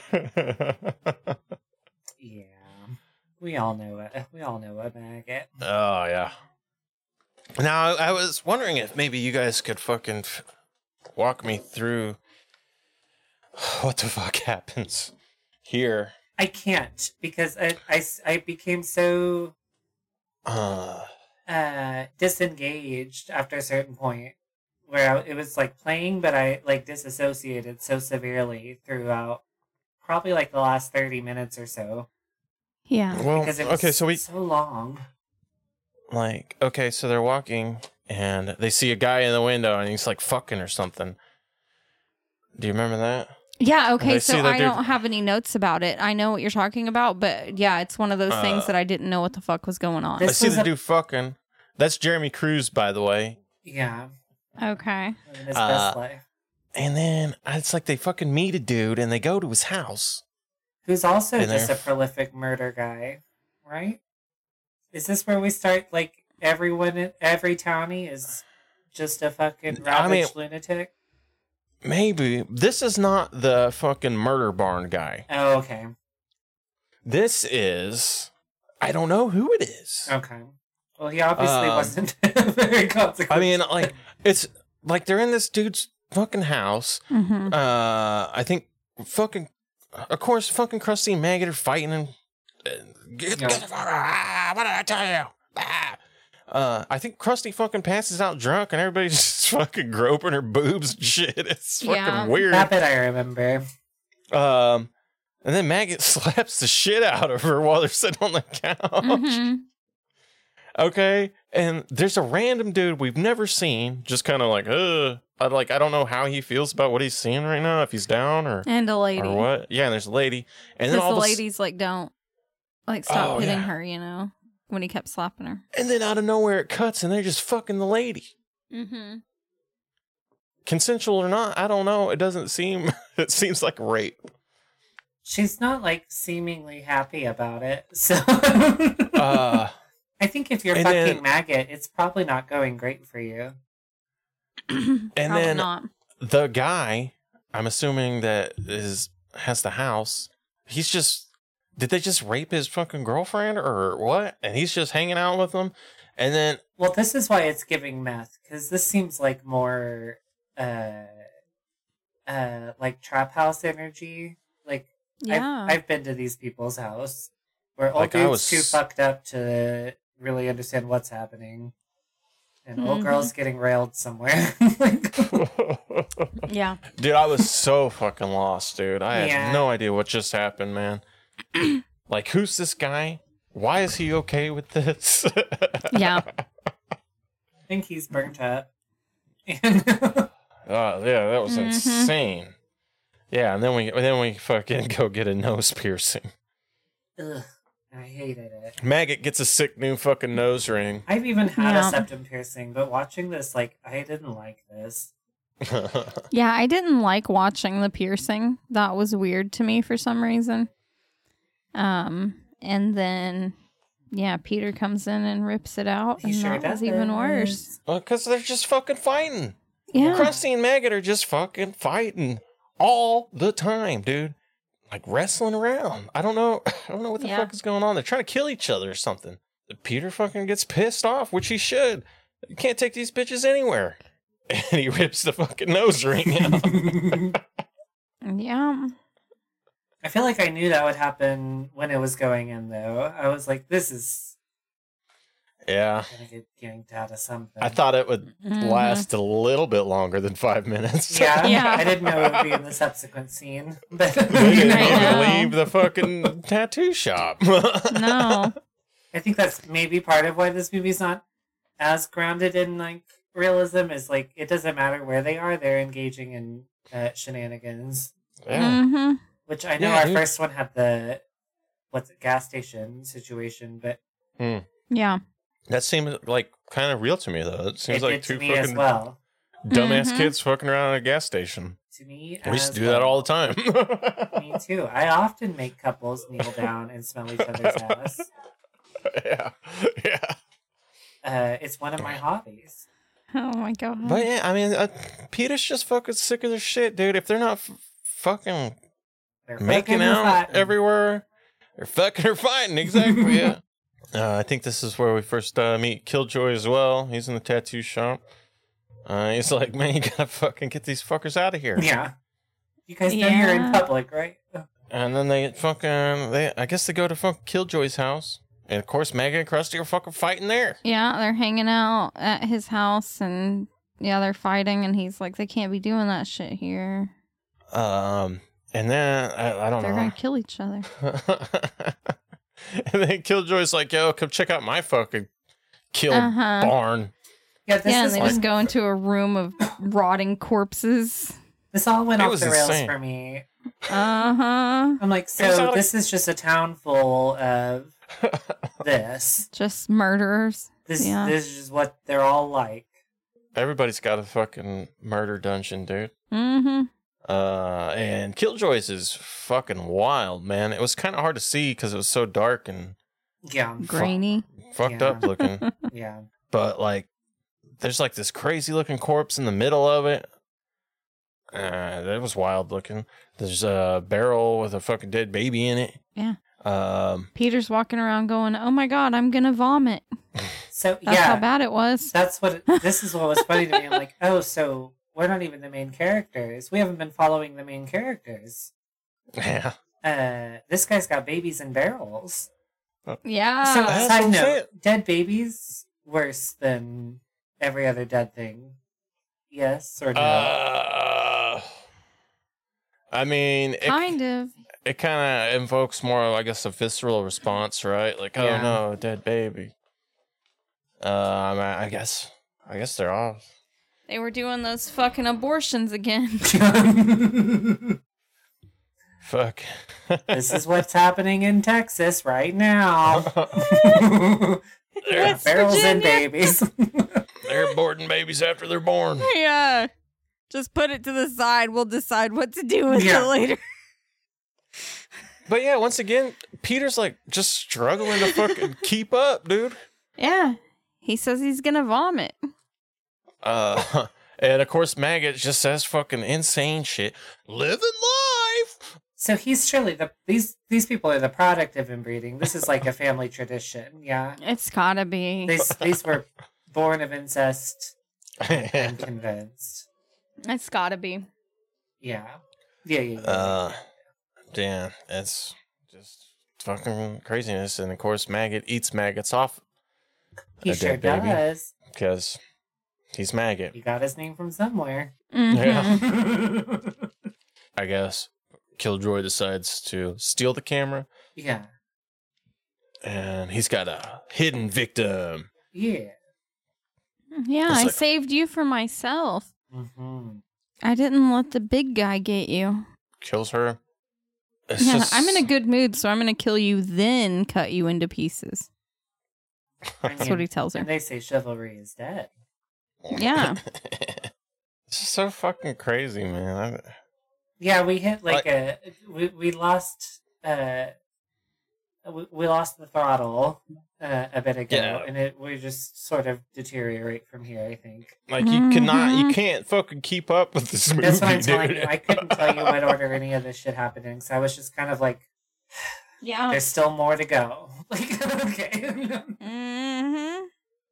Yeah. We all know it. We all know a maggot. Oh, yeah. Now, I was wondering if maybe you guys could fucking walk me through what the fuck happens here. I can't because I became so disengaged after a certain point where it was like playing, but I like disassociated so severely throughout probably like the last 30 minutes or so. Yeah. Well, Because it was okay, so so long. like, okay, so they're walking and they see a guy in the window and he's like fucking or something. Do you remember that? Yeah, okay, They so see that I dude- don't have any notes about it. I know what you're talking about, but yeah, it's one of those things that I didn't know what the fuck was going on. I This see was the a- dude fucking. That's Jeremy Cruz, by the way. Yeah, Okay. living his best life. And then it's like they fucking meet a dude and they go to his house. Who's also And just a they're- prolific murder guy, right? Is this where we start? Like everyone, every townie is just a fucking ravaged lunatic. Maybe. This is not the fucking murder barn guy. Oh, okay, This is. I don't know who it is. okay. Well, he obviously wasn't very consequential. I mean, like, it's like they're in this dude's fucking house. Mm-hmm. I think fucking. Of course, fucking Krusty and Maggot are fighting and. Get the fuck out. What did I tell you? I think Krusty fucking passes out drunk and everybody's just fucking groping her boobs and shit. It's fucking Yeah. weird. that bit I remember. And then Maggot slaps the shit out of her while they're sitting on the couch. Mm-hmm. Okay, and there's a random dude we've never seen, just kind of like, I don't know how he feels about what he's seeing right now, if he's down or And a lady. or what. Yeah, and there's a lady, and then Because all the of a s- ladies, like, don't, like, stop Oh, hitting yeah. her, you know, when he kept slapping her. and then out of nowhere it cuts, and they're just fucking the lady. Mm-hmm. Consensual or not, I don't know. It doesn't seem. It seems like rape. She's not like seemingly happy about it, so. I think if you're And fucking then- Maggot, it's probably not going great for you. And Probably then not. the guy, I'm assuming that has the house. He's just. Did they just rape his fucking girlfriend or what? And he's just hanging out with them, and then. Well, this is why it's giving meth, because this seems like more, like trap house energy. Like, Yeah. I've been to these people's house where old Like, I dudes was- too fucked up to really understand what's happening, and old Mhm. girls getting railed somewhere. Like, Yeah. Dude, I was so fucking lost, dude. I Yeah. had no idea what just happened, man. Like, who's this guy? Why is he okay with this? Yeah. I think he's burnt up. And Oh, yeah, that was Mhm. insane. Yeah, and then we fucking go get a nose piercing. ugh, I hated it. Maggot gets a sick new fucking nose ring. I've even had Yeah. a septum piercing, but watching this, like, I didn't like this. Yeah, I didn't like watching the piercing. That was weird to me for some reason. And then, yeah, Peter comes in and rips it out, He and sure that was does. even worse. Well, because they're just fucking fighting. Yeah. Krusty and Maggot are just fucking fighting all the time, dude. Like wrestling around. I don't know what the Yeah. fuck is going on. They're trying to kill each other or something. Peter fucking gets pissed off, which he should. You can't take these bitches anywhere. And he rips the fucking nose ring out. Yeah. I feel like I knew that would happen when it was going in, though. I was like, this is Yeah. gonna get yanked out of something. I thought it would Mhm. last a little bit longer than 5 minutes. Yeah, Yeah. I didn't know it would be in the subsequent scene. But They didn't I even know. leave the fucking tattoo shop. No. I think that's maybe part of why this movie's not as grounded in, like, realism, is, like, it doesn't matter where they are, they're engaging in shenanigans. Yeah. Mm-hmm. Which I know Yeah, our dude. first one had the, gas station situation, but Yeah. That seems like kind of real to me, though. It seems it like did to two me as fucking well. dumbass Mhm. kids fucking around at a gas station. To me, We used as to do that well. all the time. Me too. I often make couples kneel down and smell each other's ass. Yeah. Yeah. It's one of my hobbies. Oh my god. But yeah, I mean, Peter's just fucking sick of their shit, dude. If they're not fucking They're making fucking out fighting. everywhere, they're fucking or fighting. Exactly. Yeah. I think this is where we first meet Killjoy as well. He's in the tattoo shop. He's like, man, you gotta fucking get these fuckers out of here. Yeah. You guys know you're in Yeah. public, right? And then I guess they go to fucking Killjoy's house. And of course, Maggot and Krusty are fucking fighting there. Yeah, they're hanging out at his house, and yeah, they're fighting, and he's like, they can't be doing that shit here. And then, I don't know. They're gonna kill each other. And then Killjoy's like, yo, come check out my fucking kill barn. Yeah, And they just go into a room of rotting corpses. This all went It off was the rails insane. for me. Uh-huh. I'm like, so this is just a town full of this. Just murderers. This is what they're all like. Everybody's got a fucking murder dungeon, dude. Mm-hmm. And Killjoy's is fucking wild, man. It was kind of hard to see because it was so dark and Yeah. Grainy. fucked Yeah. up looking. Yeah. But like, there's like this crazy looking corpse in the middle of it. That was wild looking. There's a barrel with a fucking dead baby in it. Yeah. Peter's walking around going, oh my God, I'm gonna vomit. So That's yeah, how bad it was. this is what was funny to me. I'm like, oh, so we're not even the main characters. We haven't been following the main characters. Yeah. This guy's got babies in barrels. Yeah. So, That's what side I'm note, saying. dead babies worse than every other dead thing. Yes or no? I mean, kind of. it kind of invokes more, I guess, a visceral response, right? Like, oh Yeah. no, dead baby. I guess they're off. They were doing those fucking abortions again. Fuck. This is what's happening in Texas right now. West Barrels and Virginia. babies. They're aborting babies after they're born. Yeah. Just put it to the side. We'll decide what to do with Yeah. it later. But yeah, once again, Peter's like just struggling to fucking keep up, dude. Yeah. He says he's gonna vomit. And of course, Maggot just says fucking insane shit. Living life. So he's surely these people are the product of inbreeding. This is like a family tradition. Yeah, It's gotta be. these were born of incest. I'm convinced. It's gotta be. Yeah. Yeah, it's just fucking craziness. And of course, Maggot eats maggots off He a sure dead baby does. because he's Maggot. He got his name from somewhere. Mhm. Yeah. I guess Killjoy decides to steal the camera, Yeah. and he's got a hidden victim. Yeah. Yeah, It's I like- saved you for myself. Mm-hmm. I didn't let the big guy get you. Kills her. It's Yeah, just- I'm in a good mood, so I'm gonna kill you, then cut you into pieces. That's what he tells her. And they say chivalry is dead. Yeah. It's just so fucking crazy, man. Yeah, we hit we lost we lost the throttle a bit ago, Yeah. and we just sort of deteriorate from here. I think Like you cannot, you Mhm. can't fucking keep up with this movie, that's what I'm dude. telling you. I couldn't tell you what order any of this shit happened in, so I was just kind of like, Yeah. there's still more to go. Like, okay. Mm-hmm.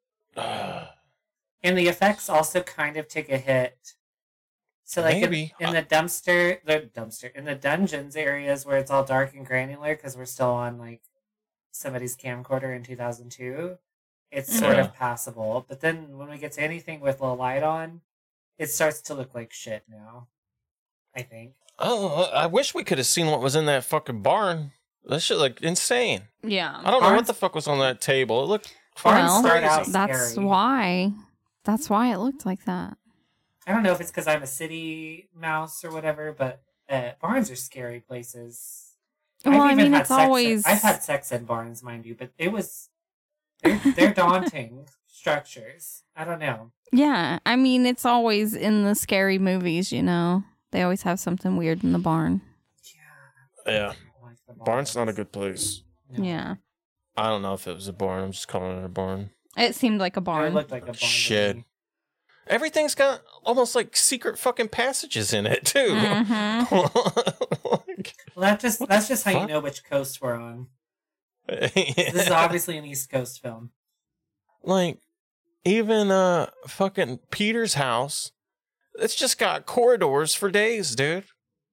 And the effects also kind of take a hit. So like Maybe. in the in the dungeons areas where it's all dark and granular because we're still on like somebody's camcorder in 2002, it's sort Yeah. of passable. But then when we get to anything with a light on, it starts to look like shit now. I think. Oh, I wish we could have seen what was in that fucking barn. That shit looked insane. Yeah. I don't know what Barns- the fuck was on that table. It looked Barns fucking start crazy. out That's scary. why. That's why it looked like that. I don't know if it's because I'm a city mouse or whatever, but barns are scary places. Well, I even mean, had it's sex always. I've had sex in barns, mind you, but they're daunting structures. I don't know. Yeah, I mean, it's always in the scary movies, you know. They always have something weird in the barn. Yeah. Yeah, I don't like the barn's not a barns. good place. No. Yeah. I don't know if it was a barn. I'm just calling it a barn. It seemed like a It barn. looked like a barn. to Shed. me. Everything's got almost like secret fucking passages in it too. Mhm. Like, Well, that's just how you fuck? know which coast we're on. This is obviously an East Coast film. like even fucking Peter's house. It's just got corridors for days, dude.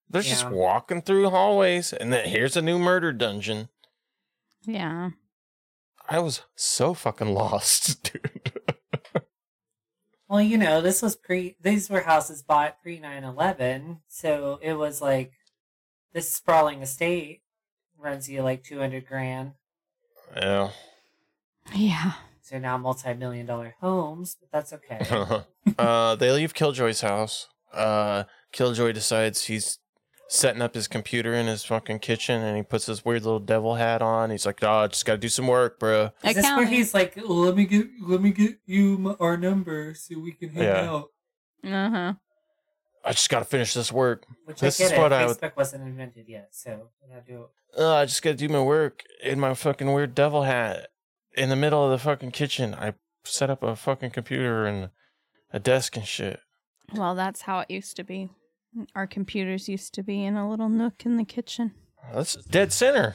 They're just Yeah. walking through hallways, and then here's a new murder dungeon. Yeah. I was so fucking lost, dude. Well, these were houses bought pre 9/11, so it was like this sprawling estate runs you like 200 grand. Yeah. Yeah. So now multi-million-dollar homes, but that's okay. They leave Killjoy's house. Killjoy decides he's setting up his computer in his fucking kitchen, and he puts his weird little devil hat on. He's like, "Oh, just gotta do some work, bro." Is this where he's like, let me get you our number so we can hang out? Uh-huh. I just gotta finish this work. Which This I is get what it. I would. Facebook wasn't invented yet, so I gotta do it. I just gotta do my work in my fucking weird devil hat in the middle of the fucking kitchen. I set up a fucking computer and a desk and shit. Well, that's how it used to be. Our computers used to be in a little nook in the kitchen. That's dead center.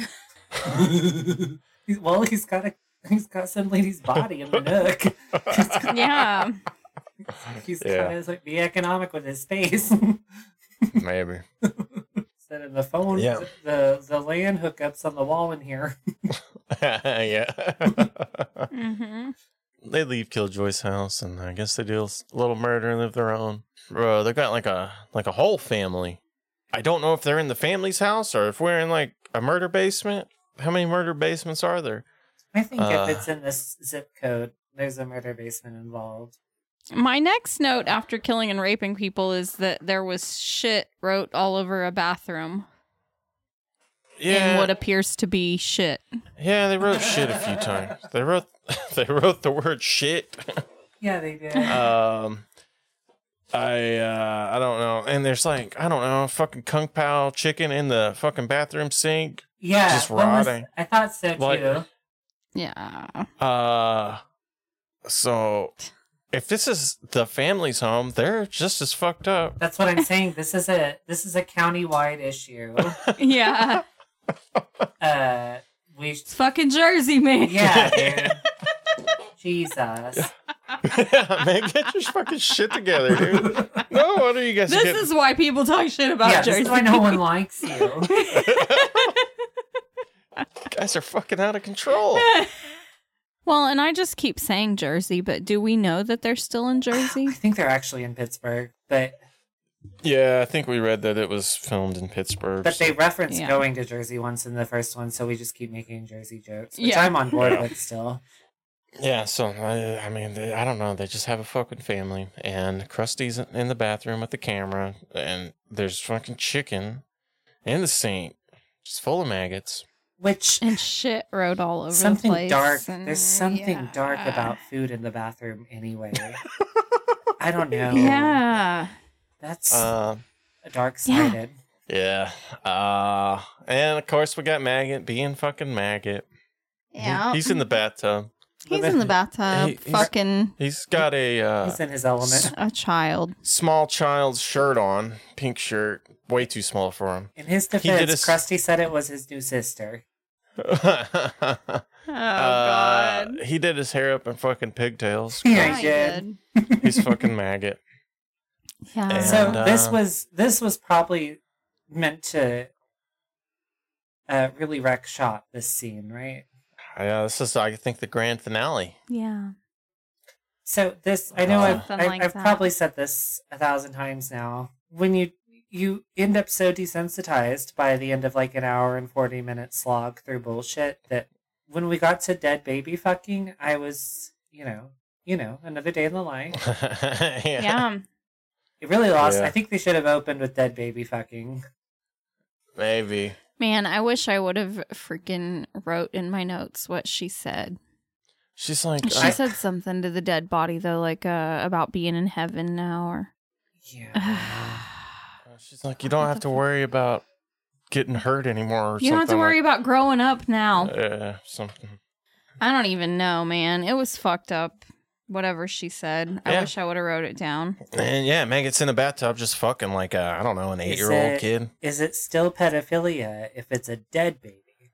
He's got some lady's body in the nook. Yeah. He's Yeah. kind of like be economic with his space. Maybe. Instead of the phone, Yeah. the LAN hookups on the wall in here. Yeah. Mm-hmm. They leave Killjoy's house, and I guess they do a little murder and live their own. Bro, they've got like a whole family. I don't know if they're in the family's house or if we're in like a murder basement. How many murder basements are there? I think if it's in this zip code, there's a murder basement involved. My next note after killing and raping people is that there was shit wrote all over a bathroom. Yeah. In what appears to be shit. Yeah, they wrote shit a few times. They wrote the word shit. Yeah, they did. I don't know. And there's like, I don't know, fucking Kung Pao chicken in the fucking bathroom sink. Yeah, Just rotting. I thought so too. Like- Yeah. So if this is the family's home, they're just as fucked up. That's what I'm saying. This is a county-wide issue. Yeah. It's fucking Jersey, man. Yeah, dude. Jesus. Man, get your fucking shit together, dude. No wonder you guys are This getting... is why people talk shit about Yeah, Jersey. this is why no one likes you. guys are fucking out of control. Well, and I just keep saying Jersey, but do we know that they're still in Jersey? I think they're actually in Pittsburgh, but Yeah, I think we read that it was filmed in Pittsburgh. they referenced Yeah. going to Jersey once in the first one, so we just keep making Jersey jokes, which Yeah. I'm on board Yeah. with still. Yeah, so I mean, I don't know. They just have a fucking family, and Krusty's in the bathroom with the camera, and there's fucking chicken in the sink, just full of maggots. Which And shit wrote all over something the place. dark. and- There's something yeah. dark about food in the bathroom anyway. I don't know. Yeah. That's Uh, dark-sided. yeah. And of course we got Maggot being fucking Maggot. Yeah. He's in the bathtub. He's in the bathtub. He's- fucking He's got a He's in his element. a child. small child's shirt on, pink shirt, way too small for him. In his did defense, his- Krusty said it was his new sister. Oh, God. He did his hair up in fucking pigtails. Yeah, he Yeah, did. He's fucking Maggot. Yeah. And- So uh, this was probably meant to really wreck shot this scene, right? Yeah, this is, I think, the grand finale. Yeah. So this, I know Something like I've that. probably said this 1,000 times now. When you end up so desensitized by the end of like an hour and 40-minute slog through bullshit that when we got to dead baby fucking, I was, another day in the life. Yeah. It really lost. Yeah. I think they should have opened with dead baby fucking. Maybe. Man, I wish I would have freaking wrote in my notes what she said. She's like, She said something to the dead body though, like about being in heaven now, or Yeah. she's like, you don't have to worry about getting hurt anymore. Or you don't have to something worry about growing up now. something. I don't even know, man. It was fucked up. Whatever she said, I Yeah. wish I would have wrote it down. And yeah, Maggot's in the bathtub just fucking like I don't know, an 8-year-old it- kid. Is it still pedophilia if it's a dead baby?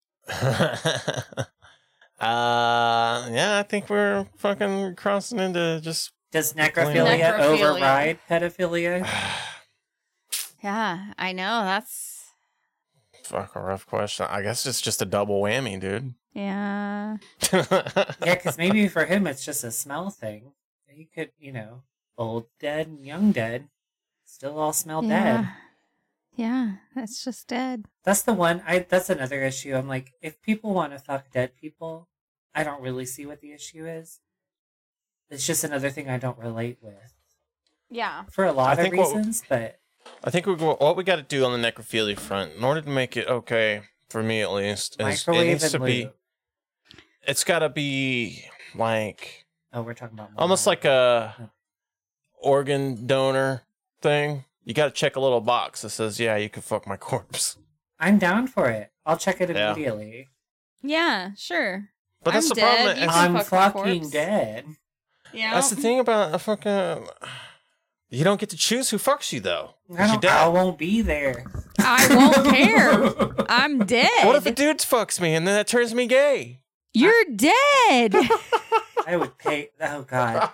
Yeah, I think we're fucking crossing into just Does necrophilia Necrophilia. override pedophilia? Yeah, I know. That's Fuck, a rough question. I guess it's just a double whammy, dude. yeah. Yeah, because maybe for him it's just a smell thing. He could, old dead and young dead, still all smell dead. Yeah, that's just dead. That's the one. That's another issue. I'm like, if people want to fuck dead people, I don't really see what the issue is. It's just another thing I don't relate with Yeah. for a lot I of think reasons. But I think what we got to do on the necrophilia front, in order to make it okay for me at least, is it microwave needs and to be. lube. It's got to be like Oh, we're talking about almost like a organ donor thing. You got to check a little box that says, "Yeah, you can fuck my corpse." I'm down for it. I'll check it Yeah. immediately. Yeah, sure. But that's I'm the problem. dead, you It's- can I'm fuck my fucking corpse. dead. Yeah. That's the thing about a fucking. You don't get to choose who fucks you though. 'Cause you're I dead. won't be there. I won't care. I'm dead. What if a dude fucks me and then that turns me gay? You're dead. I would pay. Oh God.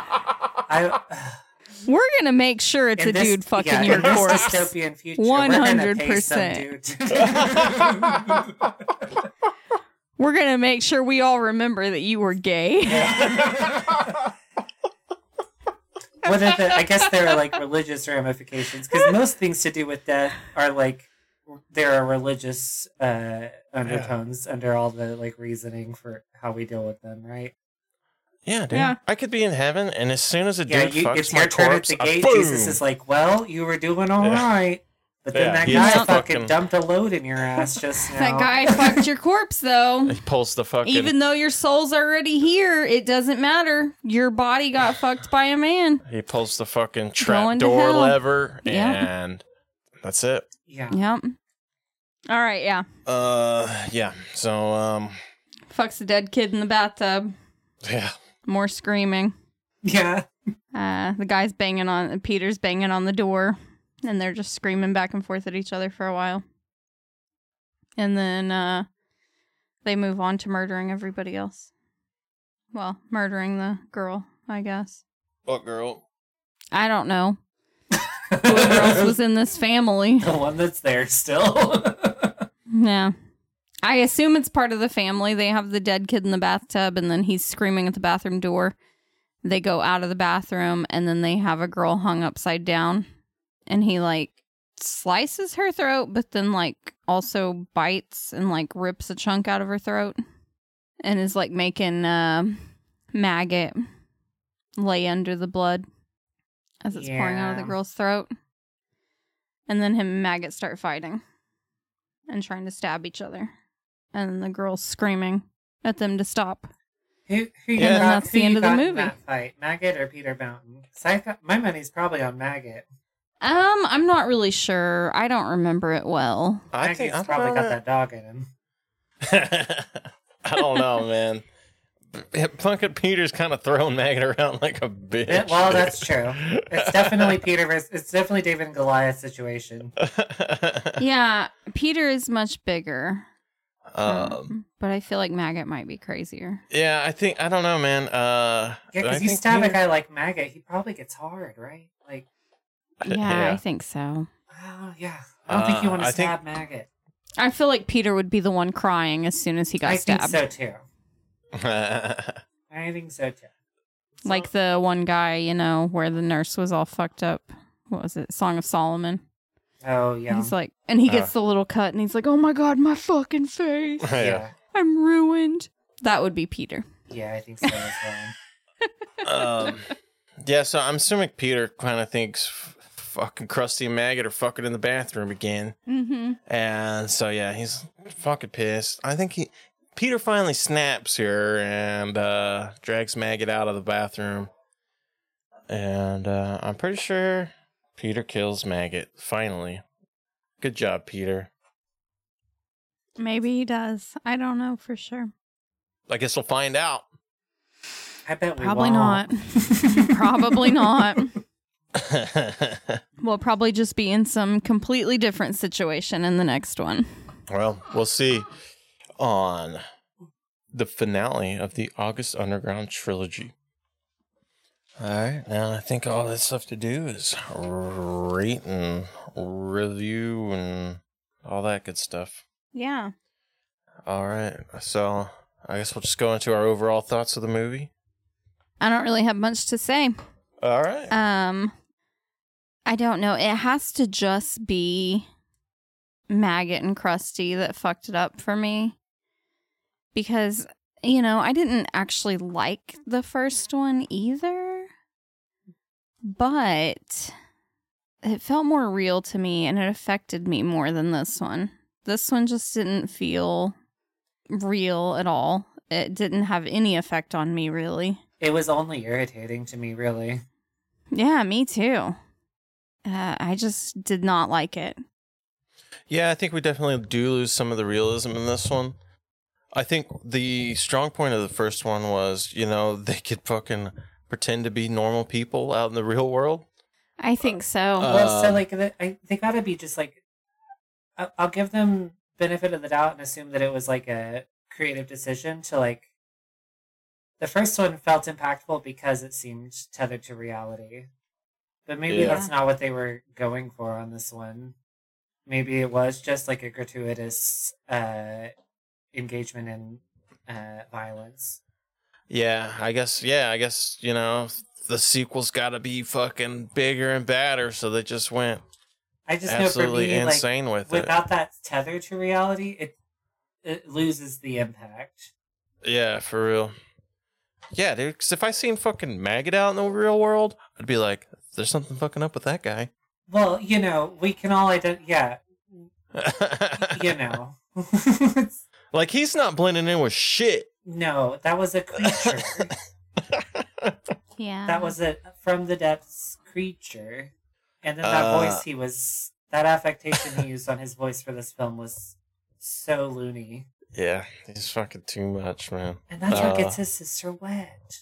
We're gonna make sure it's a dude fucking your in this corpse. dystopian future, we're gonna pay some 100%. dude. We're gonna make sure we all remember that you were gay. What are I guess there are like religious ramifications because most things to do with death are like there are religious undertones under all the like reasoning for how we deal with them, right? Yeah, dude. Yeah. I could be in heaven, and as soon as a Yeah, dude fucks it's my your turn at corpse, the gate. boom! Jesus is like, "Well, you were doing all right, but then Yeah, that he's guy fucking- fucking dumped a load in your ass just now." That guy fucked your corpse, though. He pulls the fucking. Even though your soul's already here, it doesn't matter. Your body got fucked by a man. He pulls the fucking Going trap to door hell. lever, Yep. and that's it. Yeah. Yep. All right, yeah. Yeah. So, Fucks a dead kid in the bathtub. yeah. More screaming. Yeah. The guy's Peter's banging on the door, and they're just screaming back and forth at each other for a while. And then they move on to murdering everybody else. Well, murdering the girl, I guess. What girl? I don't know. Whoever else was in this family. The one that's there still. Yeah. I assume it's part of the family. They have the dead kid in the bathtub, and then he's screaming at the bathroom door. They go out of the bathroom, and then they have a girl hung upside down. And he, like, slices her throat, but then, like, also bites and, like, rips a chunk out of her throat. And is, like, making Maggot lay under the blood as it's pouring out of the Yeah. girl's throat. And then him and Maggot start fighting and trying to stab each other. And then the girl's screaming at them to stop. Who you Yeah. got, That's who the end you of the got in movie. that fight? Maggot or Peter Mountain? My money's probably on Maggot. I'm not really sure. I don't remember it well. Maggot's probably got that dog in him. I don't know, man. Punkin Peter's kind of throwing Maggot around like a bitch. Well, that's true. It's definitely it's definitely David and Goliath situation. Yeah, Peter is much bigger. Um, But I feel like Maggot might be crazier. yeah, I don't know, man. Yeah, I because you think stab a Peter- guy like Maggot, he probably gets hard, right? Like, Yeah, I think so. oh yeah. I don't think you want to I think- stab Maggot. I feel like Peter would be the one crying as soon as he got I stabbed. think so too. I think so too. Like the one guy, where the nurse was all fucked up. What was it? Song of Solomon. Oh yeah. He's like, and he gets the little cut, and he's like, "Oh my god, my fucking face! yeah. I'm ruined." That would be Peter. Yeah, I think so as well. Yeah, so I'm assuming Peter kind of thinks fucking Krusty and Maggot are fucking in the bathroom again. Mm-hmm. And so, yeah, he's fucking pissed. I think Peter finally snaps here and drags Maggot out of the bathroom. And I'm pretty sure Peter kills Maggot, finally. Good job, Peter. Maybe he does. I don't know for sure. I guess we'll find out. I bet we Probably won't. not. Probably not. We'll probably just be in some completely different situation in the next one. Well, we'll see on the finale of the August Underground trilogy. All right, now I think all that's left to do is rate and review and all that good stuff. Yeah. All right, so I guess we'll just go into our overall thoughts of the movie. I don't really have much to say. All right. I don't know. It has to just be Maggot and Krusty that fucked it up for me. Because, I didn't actually like the first one either. But it felt more real to me and it affected me more than this one. This one just didn't feel real at all. It didn't have any effect on me, really. It was only irritating to me, really. Yeah, me too. I just did not like it. Yeah, I think we definitely do lose some of the realism in this one. I think the strong point of the first one was, they could fucking pretend to be normal people out in the real world. I think so. Well, so, they gotta be just, I'll give them benefit of the doubt and assume that it was, a creative decision to, the first one felt impactful because it seemed tethered to reality. But maybe that's not what they were going for on this one. Maybe it was just a gratuitous engagement in violence. Yeah, I guess, the sequel's gotta be fucking bigger and badder, so they just went I just absolutely know for me, insane with it. Without that tether to reality, it loses the impact. Yeah, for real. Yeah, dude, because if I seen fucking Maggot out in the real world, I'd be like, there's something fucking up with that guy. Well, we can all Like, he's not blending in with shit. No, that was a creature. Yeah. That was a from the depths creature. And then that voice that affectation he used on his voice for this film was so loony. Yeah, he's fucking too much, man. And that's what gets his sister wet.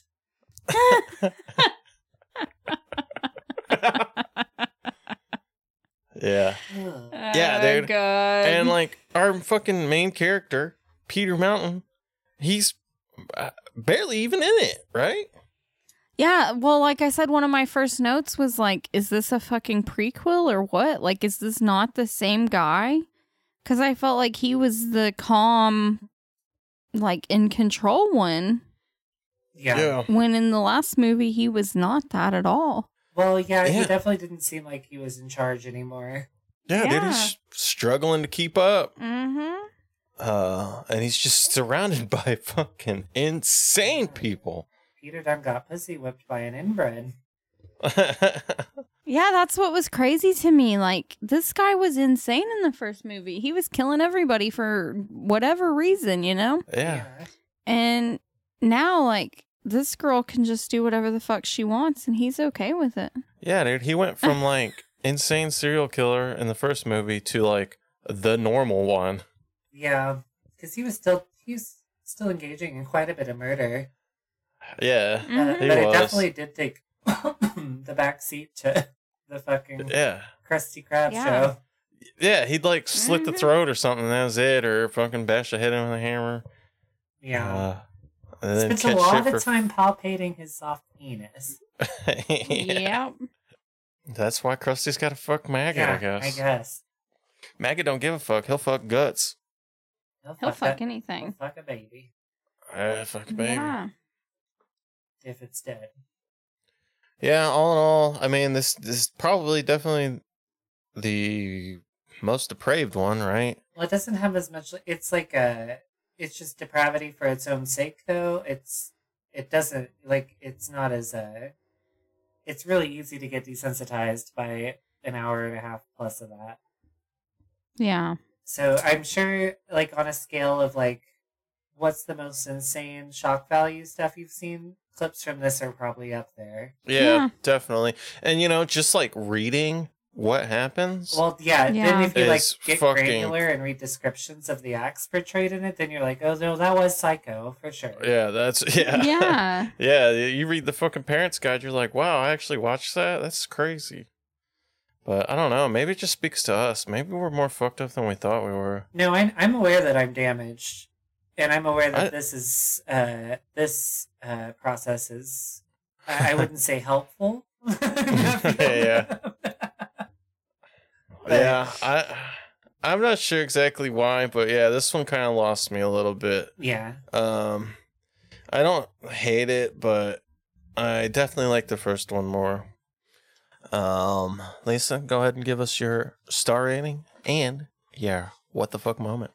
Yeah. Yeah, dude. God. And, our fucking main character, Peter Mountain, he's barely even in it, right? Yeah, well, like I said, one of my first notes was is this a fucking prequel or what? Is this not the same guy? Because I felt like he was the calm, in control one. Yeah. When in the last movie, he was not that at all. Well, he definitely didn't seem like he was in charge anymore. Yeah, dude, he's struggling to keep up. Mm-hmm. And he's just surrounded by fucking insane people. Peter done got pussy whipped by an inbred. Yeah, that's what was crazy to me. This guy was insane in the first movie. He was killing everybody for whatever reason, Yeah. And now, this girl can just do whatever the fuck she wants, and he's okay with it. Yeah, dude, he went from, insane serial killer in the first movie to, the normal one. Yeah, because he was still engaging in quite a bit of murder. Yeah, Mm-hmm. he But was. it definitely did take the back seat to the fucking Krusty Krab show. Yeah, he'd slit the throat or something, and that was it, or fucking bash the head in with a hammer. Yeah. And then Spends a lot of time palpating his soft penis. Yep. That's why Krusty's got to fuck Maggot, I guess. I guess. Maggot don't give a fuck. He'll fuck guts. He'll fuck anything. He'll fuck a baby. Fuck a baby. Yeah. If it's dead. Yeah, all in all, I mean, this is probably definitely the most depraved one, right? Well, it doesn't have as much. It's it's just depravity for its own sake, though. It doesn't it's not as it's really easy to get desensitized by an hour and a half plus of that. Yeah. So I'm sure, on a scale of what's the most insane shock value stuff you've seen? Clips from this are probably up there. Yeah, definitely. And just reading what happens. Well, yeah. Then if you is get fucking granular and read descriptions of the acts portrayed in it, then you're like, oh no, that was Psycho for sure. Yeah, that's Yeah. Yeah, you read the fucking parents guide, you're like, wow, I actually watched that? That's crazy. But I don't know, maybe it just speaks to us. Maybe we're more fucked up than we thought we were. No, I'm aware that I'm damaged. And I'm aware that this process is I wouldn't say helpful. Yeah. Yeah, I'm not sure exactly why, but yeah, this one kind of lost me a little bit. Yeah. I don't hate it, but I definitely like the first one more. Lisa, go ahead and give us your star rating and what the fuck moment.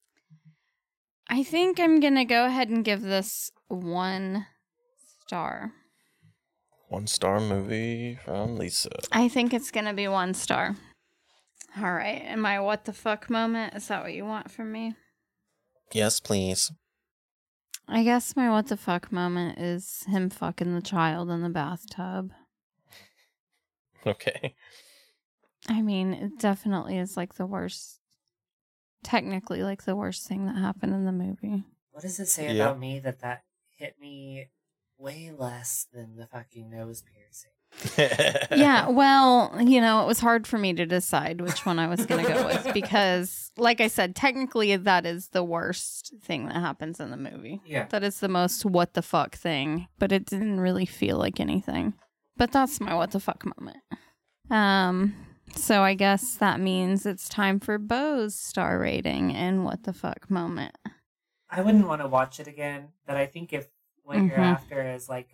I think I'm going to go ahead and give this 1 star. 1 star movie from Lisa. I think it's going to be 1 star. All right. And my what the fuck moment, is that what you want from me? Yes, please. I guess my what the fuck moment is him fucking the child in the bathtub. Okay. I mean, it definitely is like the worst, technically like the worst thing that happened in the movie. What does it say about me that hit me way less than the fucking nose piercing? Yeah, well, it was hard for me to decide which one I was going to go with because, like I said, technically that is the worst thing that happens in the movie. Yeah. That is the most what the fuck thing, but it didn't really feel like anything. But that's my what the fuck moment. So I guess that means it's time for Bo's star rating and what the fuck moment. I wouldn't want to watch it again, but I think if what you're after is like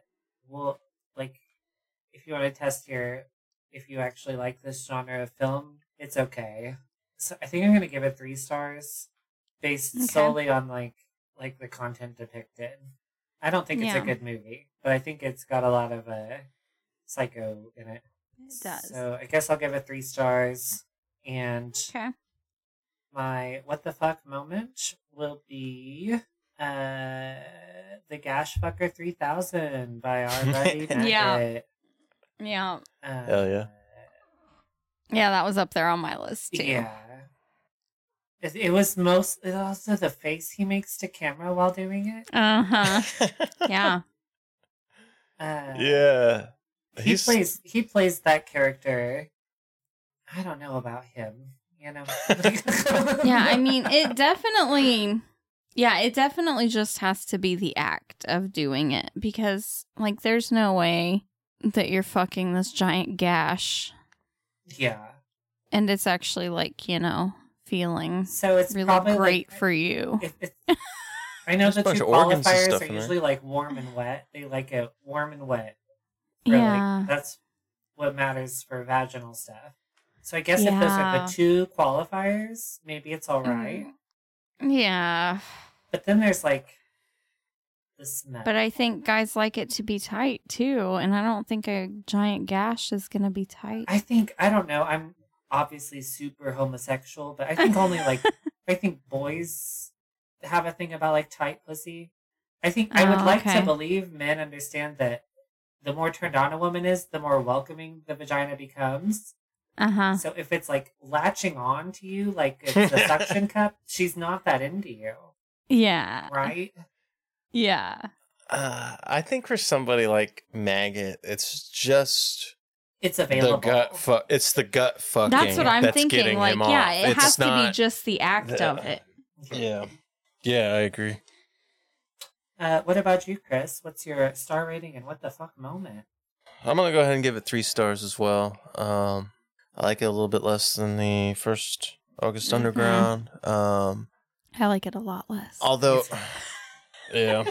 if you want to test if you actually like this genre of film, it's okay. So I think I'm going to give it 3 stars based solely on like the content depicted. I don't think it's a good movie, but I think it's got a lot of psycho in it. It does. So I guess I'll give it 3 stars. And my what the fuck moment will be the Gash Fucker 3000 by our buddy Nugget. Yeah. Hell yeah. Yeah, that was up there on my list too. Yeah. It was also the face he makes to camera while doing it. Yeah. Yeah. He plays that character. I don't know about him, Yeah, I mean, it definitely just has to be the act of doing it because, like, there's no way that you're fucking this giant gash. Yeah. And it's actually, like, feeling so it's really probably great for you. I know the 2 qualifiers are in usually like warm and wet. They like it warm and wet. Like, that's what matters for vaginal stuff. So I guess if those are the 2 qualifiers, maybe it's all right. Yeah. But then there's like the smell. But I think guys like it to be tight too, and I don't think a giant gash is gonna be tight. I don't know. I'm obviously super homosexual, but I think only I think boys have a thing about like tight pussy. I think I would like to believe men understand that the more turned on a woman is, the more welcoming the vagina becomes. So if it's like latching on to you like it's a suction cup, she's not that into you. Yeah. Right? Yeah. I think for somebody like Maggot, it's just it's available. It's the gut fucking. That's what I'm thinking. Like, yeah, it it's has to be just the act of it. Yeah. Yeah, I agree. What about you, Chris? What's your star rating and what the fuck moment? I'm gonna go ahead and give it 3 stars as well. I like it a little bit less than the first August Underground. I like it a lot less. Although, yeah.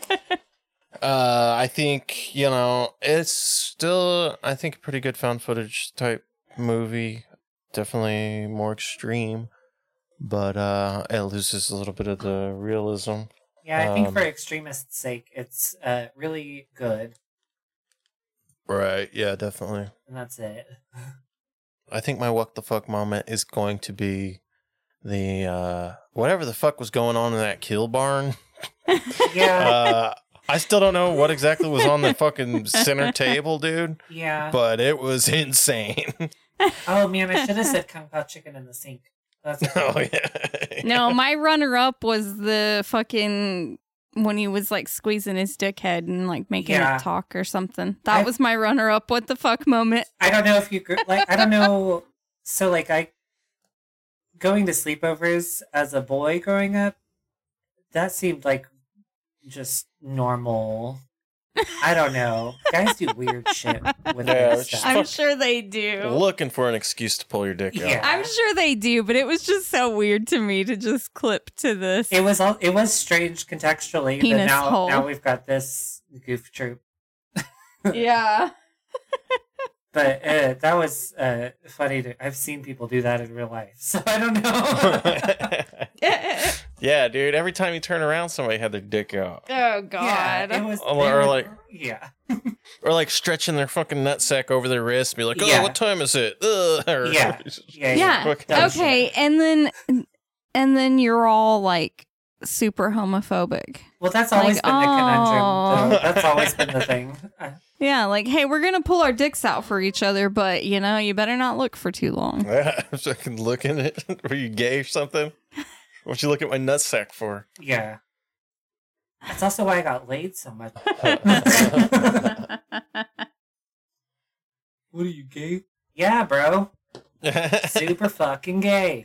I think, it's still, I think, a pretty good found footage type movie. Definitely more extreme. But it loses a little bit of the realism. Yeah, I think for extremists' sake, it's really good. Right, yeah, definitely. And that's it. I think my what the fuck moment is going to be the whatever the fuck was going on in that kill barn. Yeah. I still don't know what exactly was on the fucking center table, dude. Yeah. But it was insane. Oh man, I should have said Kung Pao chicken in the sink. That's okay. Oh yeah. No, my runner-up was the fucking when he was like squeezing his dickhead and like making it talk or something. That was my runner-up. What the fuck moment? I don't know if you I don't know. So like going to sleepovers as a boy growing up, that seemed like just normal I don't know. Guys do weird shit with Yeah, this it's just stuff. I'm sure they do. Looking for an excuse to pull your dick out. Yeah. I'm sure they do, but it was just so weird to me to just clip to this. It was strange contextually. That Penis hole. now we've got this goof troop. Yeah. But that was funny. I've seen people do that in real life, so I don't know. Yeah, dude. Every time you turn around, somebody had their dick out, Oh God. Yeah, it was. Or like- yeah, or like stretching their fucking nutsack over their wrist, and be like, "Oh, Yeah. what time is it?" Ugh, or- yeah. Yeah. Dumb Okay, shit. and then you're all like super homophobic. Well, that's always Like, been the conundrum. oh. Though. That's always been the thing. Yeah, like, hey, we're gonna pull our dicks out for each other, but you know, you better not look for too long. I was fucking looking at it. Were you gay or something? What you look at my nutsack for? Yeah. That's also why I got laid so much. What are you, gay? Yeah, bro. Super fucking gay.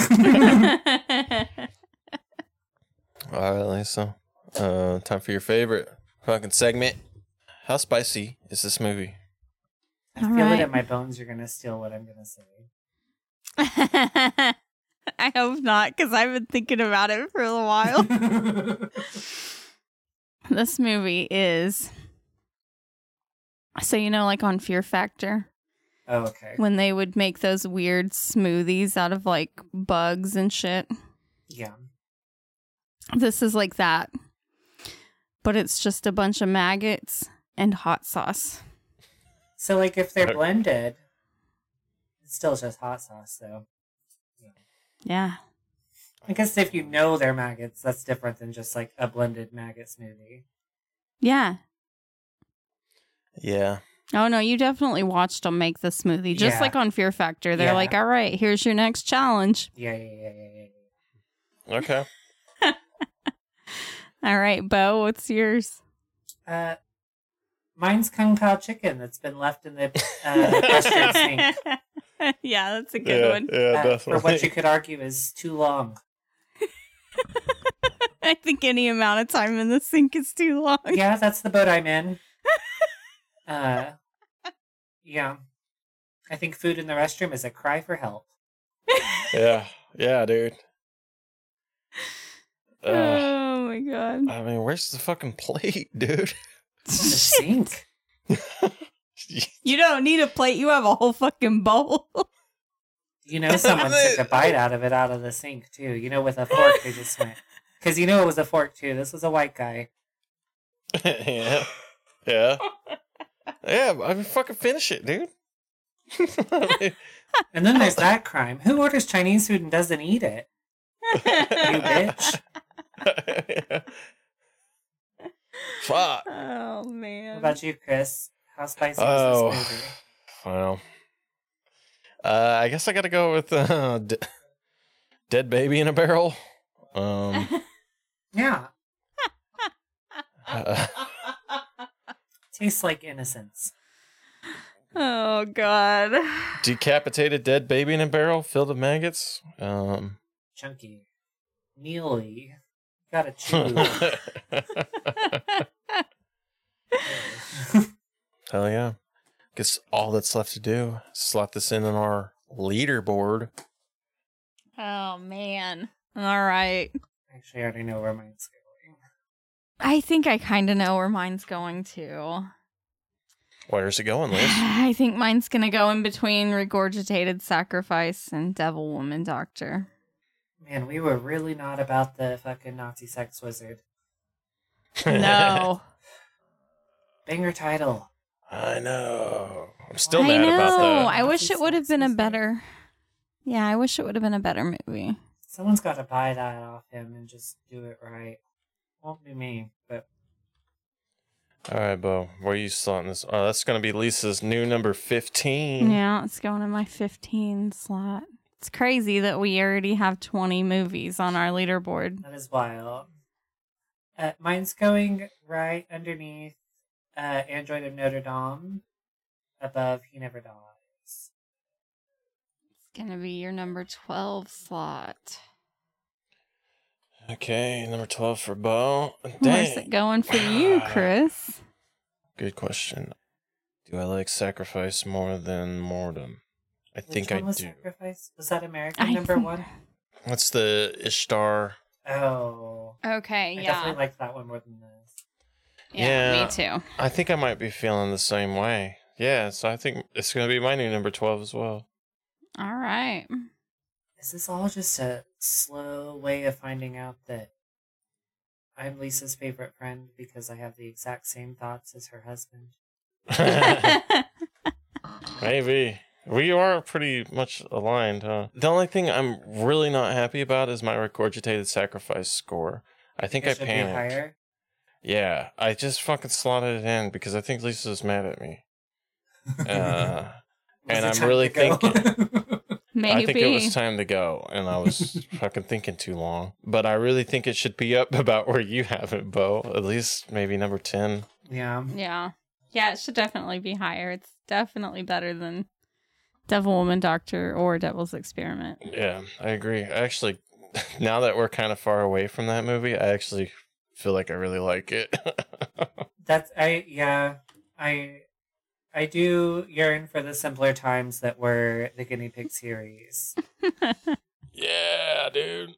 All right, Lisa. Time for your favorite fucking segment. How spicy is this movie? I feel it in my bones you're going to steal what I'm going to say. I hope not, because I've been thinking about it for a while. This movie is, so you know, like on Fear Factor, Oh, okay. when they would make those weird smoothies out of like bugs and shit. Yeah. This is like that, but it's just a bunch of maggots and hot sauce. So, like, if they're blended, it's still just hot sauce, though. Yeah. I guess if you know they're maggots, that's different than just, like, a blended maggot smoothie. Yeah. Yeah. Oh, no, you definitely watched them make the smoothie. Just Yeah. like on Fear Factor. They're Yeah. like, all right, here's your next challenge. Yeah. Okay. All right, Bo, what's yours? Mine's Kung Pao chicken that's been left in the restaurant sink Yeah, that's a good one. Yeah, for what you could argue is too long. I think any amount of time in the sink is too long. Yeah, that's the boat I'm in. Yeah. I think food in the restroom is a cry for help. Yeah, dude. Oh my god. I mean, where's the fucking plate, dude? The sink. You don't need a plate, you have a whole fucking bowl. You know someone took a bite out of the sink, too. You know, with a fork, they just went. Because you know it was a fork, too. This was a white guy. Yeah. Yeah, I mean, fucking finish it, dude. I mean, And then there's that crime. Who orders Chinese food and doesn't eat it? You bitch. Fuck. Oh What man. about you, Chris? How spicy Oh, is this movie? well. I guess I gotta go with Dead Baby in a Barrel. Yeah. Uh, Tastes like innocence. Oh god. decapitated dead baby in a barrel filled with maggots. Chunky. Mealy. Gotta chew. Hell yeah. Guess all that's left to do is slot this in on our leaderboard. Oh man. All right. Actually, I already know where mine's going. I think I kind of know where mine's going to. Where's it going, Liz? I think mine's going to go in between Regurgitated Sacrifice and Devil Woman Doctor. Man, we were really not about the fucking Nazi sex wizard. No. Banger title. I know. I'm still I mad know. about that. I wish it would have been a Nazi sex better. Yeah, I wish it would have been a better movie. Someone's got to buy that off him and just do it right. Won't be me, but All right, Bo. Where are you slotting this? Oh, that's going to be Lisa's new number 15. Yeah, it's going in my 15 slot. It's crazy that we already have 20 movies on our leaderboard. that is wild. Mine's going right underneath Android of Notre Dame, above He Never Dies. It's going to be your number 12 slot. Okay, number 12 for Bo. Where's it Dang. going for you, Chris? Good question. Do I like Sacrifice more than Mortem? I think I do. Sacrifice? Was that American number one? That's the Ishtar. Oh. Okay, I yeah. definitely liked that one more than this. Yeah, me too. I think I might be feeling the same way. Yeah, so I think it's going to be my new number 12 as well. All right. Is this all just a slow way of finding out that I'm Lisa's favorite friend because I have the exact same thoughts as her husband? Maybe. We are pretty much aligned, huh? The only thing I'm really not happy about is my regurgitated Sacrifice score. I think I It should be panicked. higher? Yeah, I just fucking slotted it in because I think Lisa's mad at me. And I'm really thinking... Maybe. I think it was time to go, and I was fucking thinking too long. But I really think it should be up about where you have it, Bo. At least maybe number 10. Yeah. Yeah. Yeah, it should definitely be higher. It's definitely better than Devil Woman Doctor or Devil's Experiment. Yeah, I agree. Actually, now that we're kind of far away from that movie, I actually feel like I really like it. I do yearn for the simpler times that were the Guinea Pig series. Yeah, dude.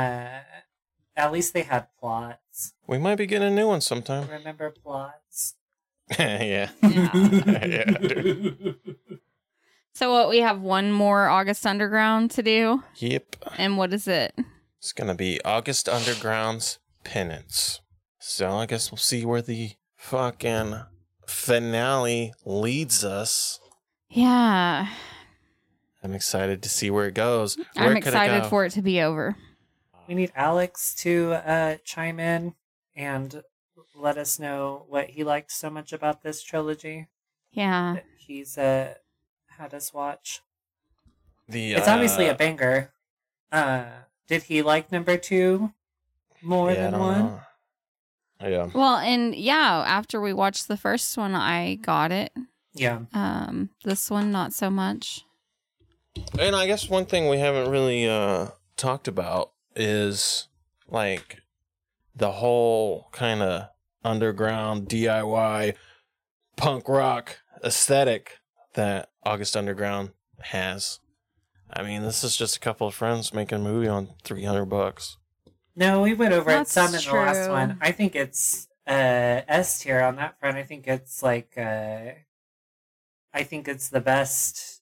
At least they had plots. We might be getting a new one sometime. Remember plots? Yeah. Yeah. Yeah, dude. So what, we have one more August Underground to do? Yep. And what is it? It's going to be August Underground's Penance. So I guess we'll see where the fucking finale leads us. Yeah. I'm excited to see where it goes. I'm excited for it to be over. We need Alex to chime in and let us know what he liked so much about this trilogy Yeah. that he's had us watch. It's obviously a banger. Did he like number 2 more than 1? Yeah. Well, and yeah, after we watched the first one, I got it. Yeah. This one, not so much. And I guess one thing we haven't really talked about is like the whole kind of underground DIY punk rock aesthetic that August Underground has. I mean, this is just a couple of friends making a movie on $300. No, we went over it That's some in the last true. one. I think it's S tier on that front. I think it's like I think it's the best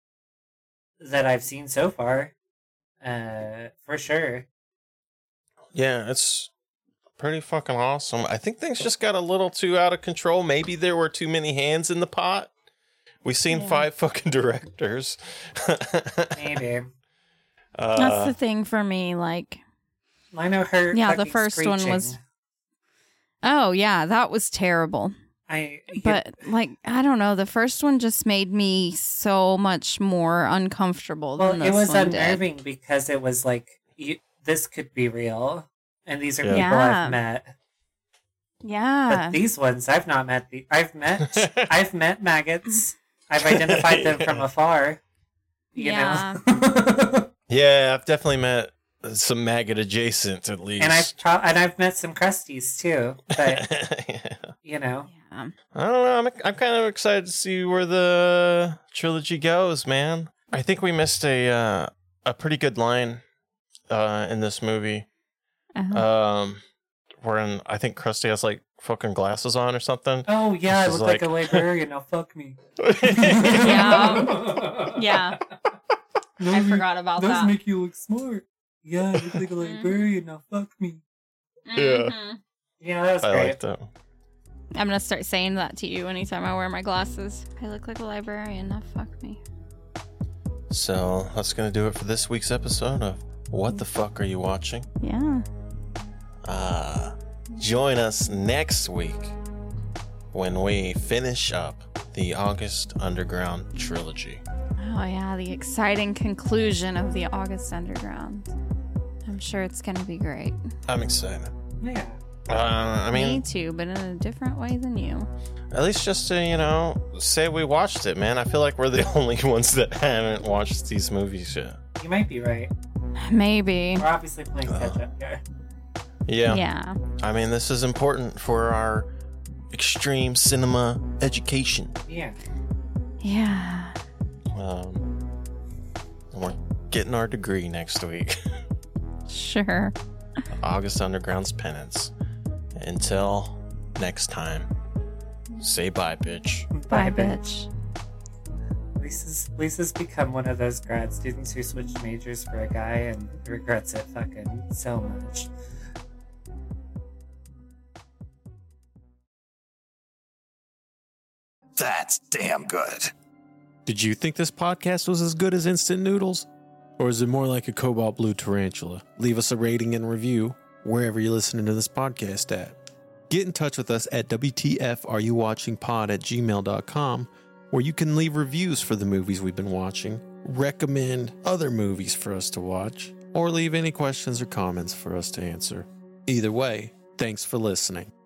that I've seen so far. For sure. Yeah, it's pretty fucking awesome. I think things just got a little too out of control. Maybe there were too many hands in the pot. We've seen 5 fucking directors. Maybe. That's the thing for me. Like, I know her. yeah, the fucking first one screeching. was. Oh yeah, that was terrible. But like, I don't know. The first one just made me so much more uncomfortable than this it was one did. unnerving because it was like this could be real, and these are Yeah. people Yeah. I've met. Yeah. But these ones I've not met. I've met maggots. I've identified them from afar. You Yeah. know. Yeah, I've definitely met some maggot adjacent at least. And I've met some crusties too. But Yeah. you know. Yeah. I don't know. I'm kind of excited to see where the trilogy goes, man. I think we missed a pretty good line in this movie. Wherein I think Krusty has like fucking glasses on or something. Oh yeah, I This is look like a librarian. Now fuck me. Yeah. Yeah. I forgot about Those that. make you look smart. Yeah, I look like a librarian. Now fuck me. Yeah. Mhm. Yeah, that was I great. like that. I'm gonna start saying that to you anytime I wear my glasses. I look like a librarian. Now fuck me. So that's gonna do it for this week's episode of What the Fuck Are You Watching? Yeah. Join us next week when we finish up the August Underground trilogy. Oh yeah, the exciting conclusion of the August Underground. I'm sure it's gonna be great. I'm excited. Yeah. I Me mean, too, but in a different way than you. at least just to, say we watched it, man. I feel like we're the only ones that haven't watched these movies yet. You might be right. Maybe. We're obviously playing catch up here. Yeah. Yeah. I mean, this is important for our extreme cinema education. Yeah. Yeah. And we're getting our degree next week. Sure. August Underground's Penance. Until next time, say bye, bitch. Bye, bitch. Lisa's become one of those grad students who switched majors for a guy and regrets it fucking so much. That's damn good. Did you think this podcast was as good as Instant Noodles? Or is it more like a Cobalt Blue Tarantula? Leave us a rating and review wherever you're listening to this podcast at. Get in touch with us at WTFareyouwatchingpod@gmail.com, where you can leave reviews for the movies we've been watching, recommend other movies for us to watch, or leave any questions or comments for us to answer. Either way, thanks for listening.